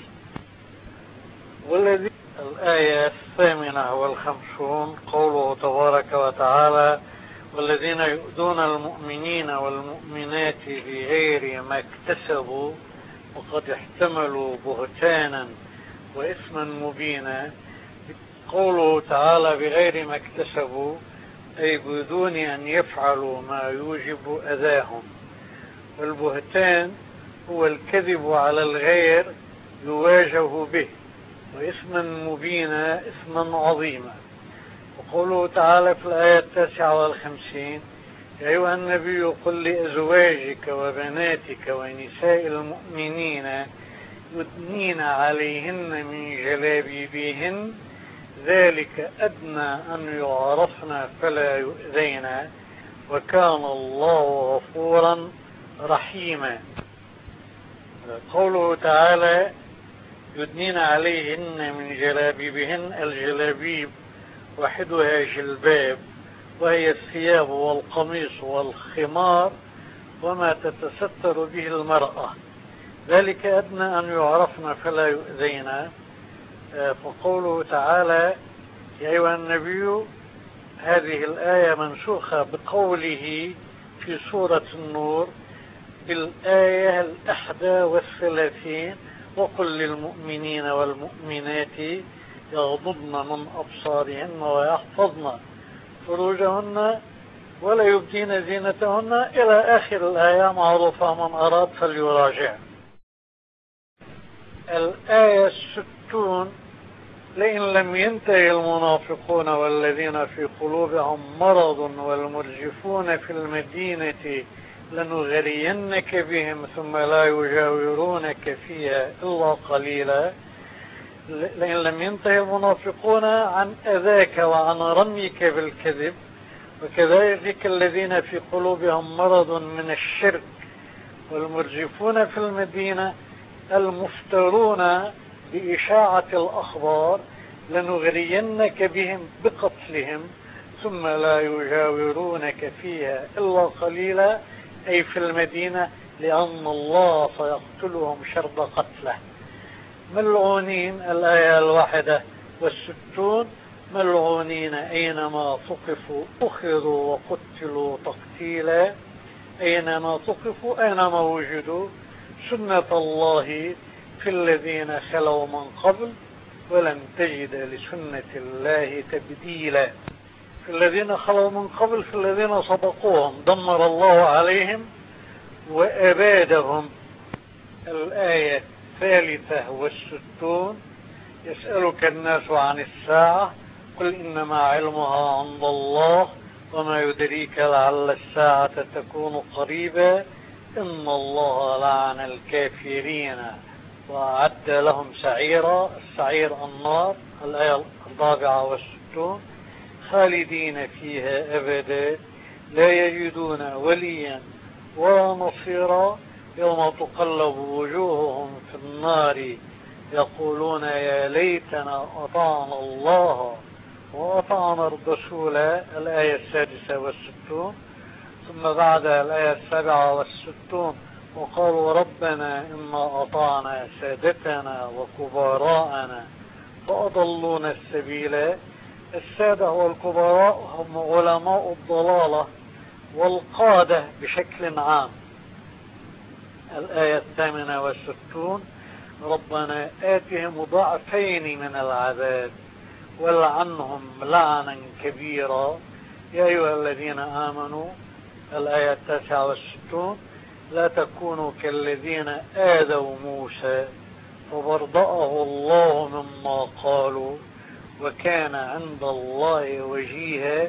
والذي الآية الثامنة والخمسون قوله تبارك وتعالى: والذين يؤذون المؤمنين والمؤمنات بغير ما اكتسبوا وقد احتملوا بهتانا وإثما مبينا. قوله تعالى بغير ما اكتسبوا أي بدون أن يفعلوا ما يوجب أذاهم. والبهتان هو الكذب على الغير يواجه به، وإثما مبينا إثما عظيما. وقوله تعالى في الآية التاسعة والخمسين: يا أيها النبي قل لأزواجك وبناتك ونساء المؤمنين يدنين عليهن من جلابيبهن ذلك أدنى أن يعرفن فلا يؤذين وكان الله غفورا رحيما. قوله تعالى يدنين عليهن من جلابيبهن، الجلابيب وحدها جلباب، وهي الثياب والقميص والخمار وما تتستر به المرأة. ذلك أدنى أن يعرفن فلا يؤذين. فقوله تعالى يا أيها النبي، هذه الآية منسوخة بقوله في سورة النور بالآية الأحدى والثلاثين: وقل للمؤمنين والمؤمنات يغضضن من أبصارهن ويحفظن فروجهن ولا يبدين زينتهن إلى آخر الآية. معروفة، من أراد فليراجع. الآية الستون: لئن لم ينتهي المنافقون والذين في قلوبهم مرض والمرجفون في المدينة لنغرينك بهم ثم لا يجاورونك فيها إلا قليلا. لئن لم ينتهي المنافقون عن أذاك وعن رميك بالكذب، وكذلك الذين في قلوبهم مرض من الشرك والمرجفون في المدينة المفترون بإشاعة الأخبار لنغرينك بهم بقتلهم ثم لا يجاورونك فيها إلا قليلا، أي في المدينة، لأن الله سيقتلهم شرب قتله. ملعونين، الآية الواحدة والستون: ملعونين أينما ثقفوا أخذوا وقتلوا تقتيلا. أينما ثقفوا أينما وجدوا، سنة الله في الذين خلوا من قبل ولن تجد لسنة الله تبديلا. في الذين خلوا من قبل، في الذين سبقوهم دمر الله عليهم وأبادهم. الآية الثالثة والستون: يسألك الناس عن الساعة قل إنما علمها عند الله وما يدريك لعل الساعة تكون قريبا إن الله لعن الكافرين وأعد لهم سعيرا. السعير النار، الآية الرابعة والستون. خالدين فيها أبدا لا يجدون وليا ولا نصيرا يوم تقلب وجوههم في النار يقولون يا ليتنا أطعنا الله وأطعنا الرسول. الآية السادسة والستون. ثم بعد الآية السابعة والستون وقالوا ربنا إنا أطعنا سادتنا وكبراءنا فأضلونا السبيل. السادة والكبراء هم علماء الضلالة والقادة بشكل عام. الآية الثامنة والستون ربنا آتهم ضعفين من العذاب ولعنهم لعنا كبيرا. يا أيها الذين آمنوا. الآية التاسعة والستون لا تكونوا كالذين آذوا موسى فبرأه الله مما قالوا وكان عند الله وجيها.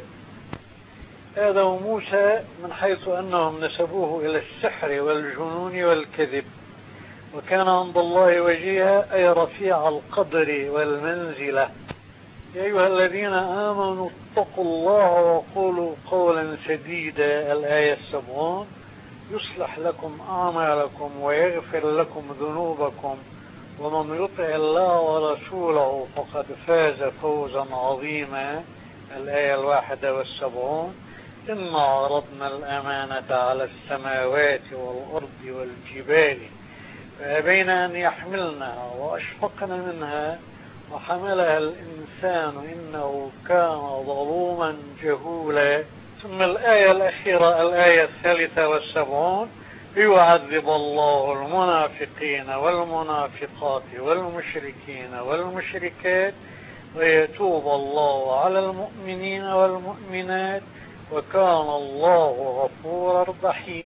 آذوا موسى من حيث أنهم نسبوه إلى السحر والجنون والكذب، وكان عند الله وجيها أي رفيع القدر والمنزلة. يا أيها الذين آمنوا اتقوا الله وقولوا قولا سديدا. الآية السبعون يصلح لكم أعمالكم ويغفر لكم ذنوبكم ومن يطع الله ورسوله فقد فاز فوزا عظيما. الآية الواحدة والسبعون إنا عرضنا الأمانة على السماوات والأرض والجبال فأبين أن يحملنها وأشفقن منها وحملها الإنسان إنه كان ظلوما جهولا. ثم الآية الأخيرة الآية الثالثة والسبعون ليعذب الله المنافقين والمنافقات والمشركين والمشركات ويتوب الله على المؤمنين والمؤمنات وكان الله غفورا رحيما.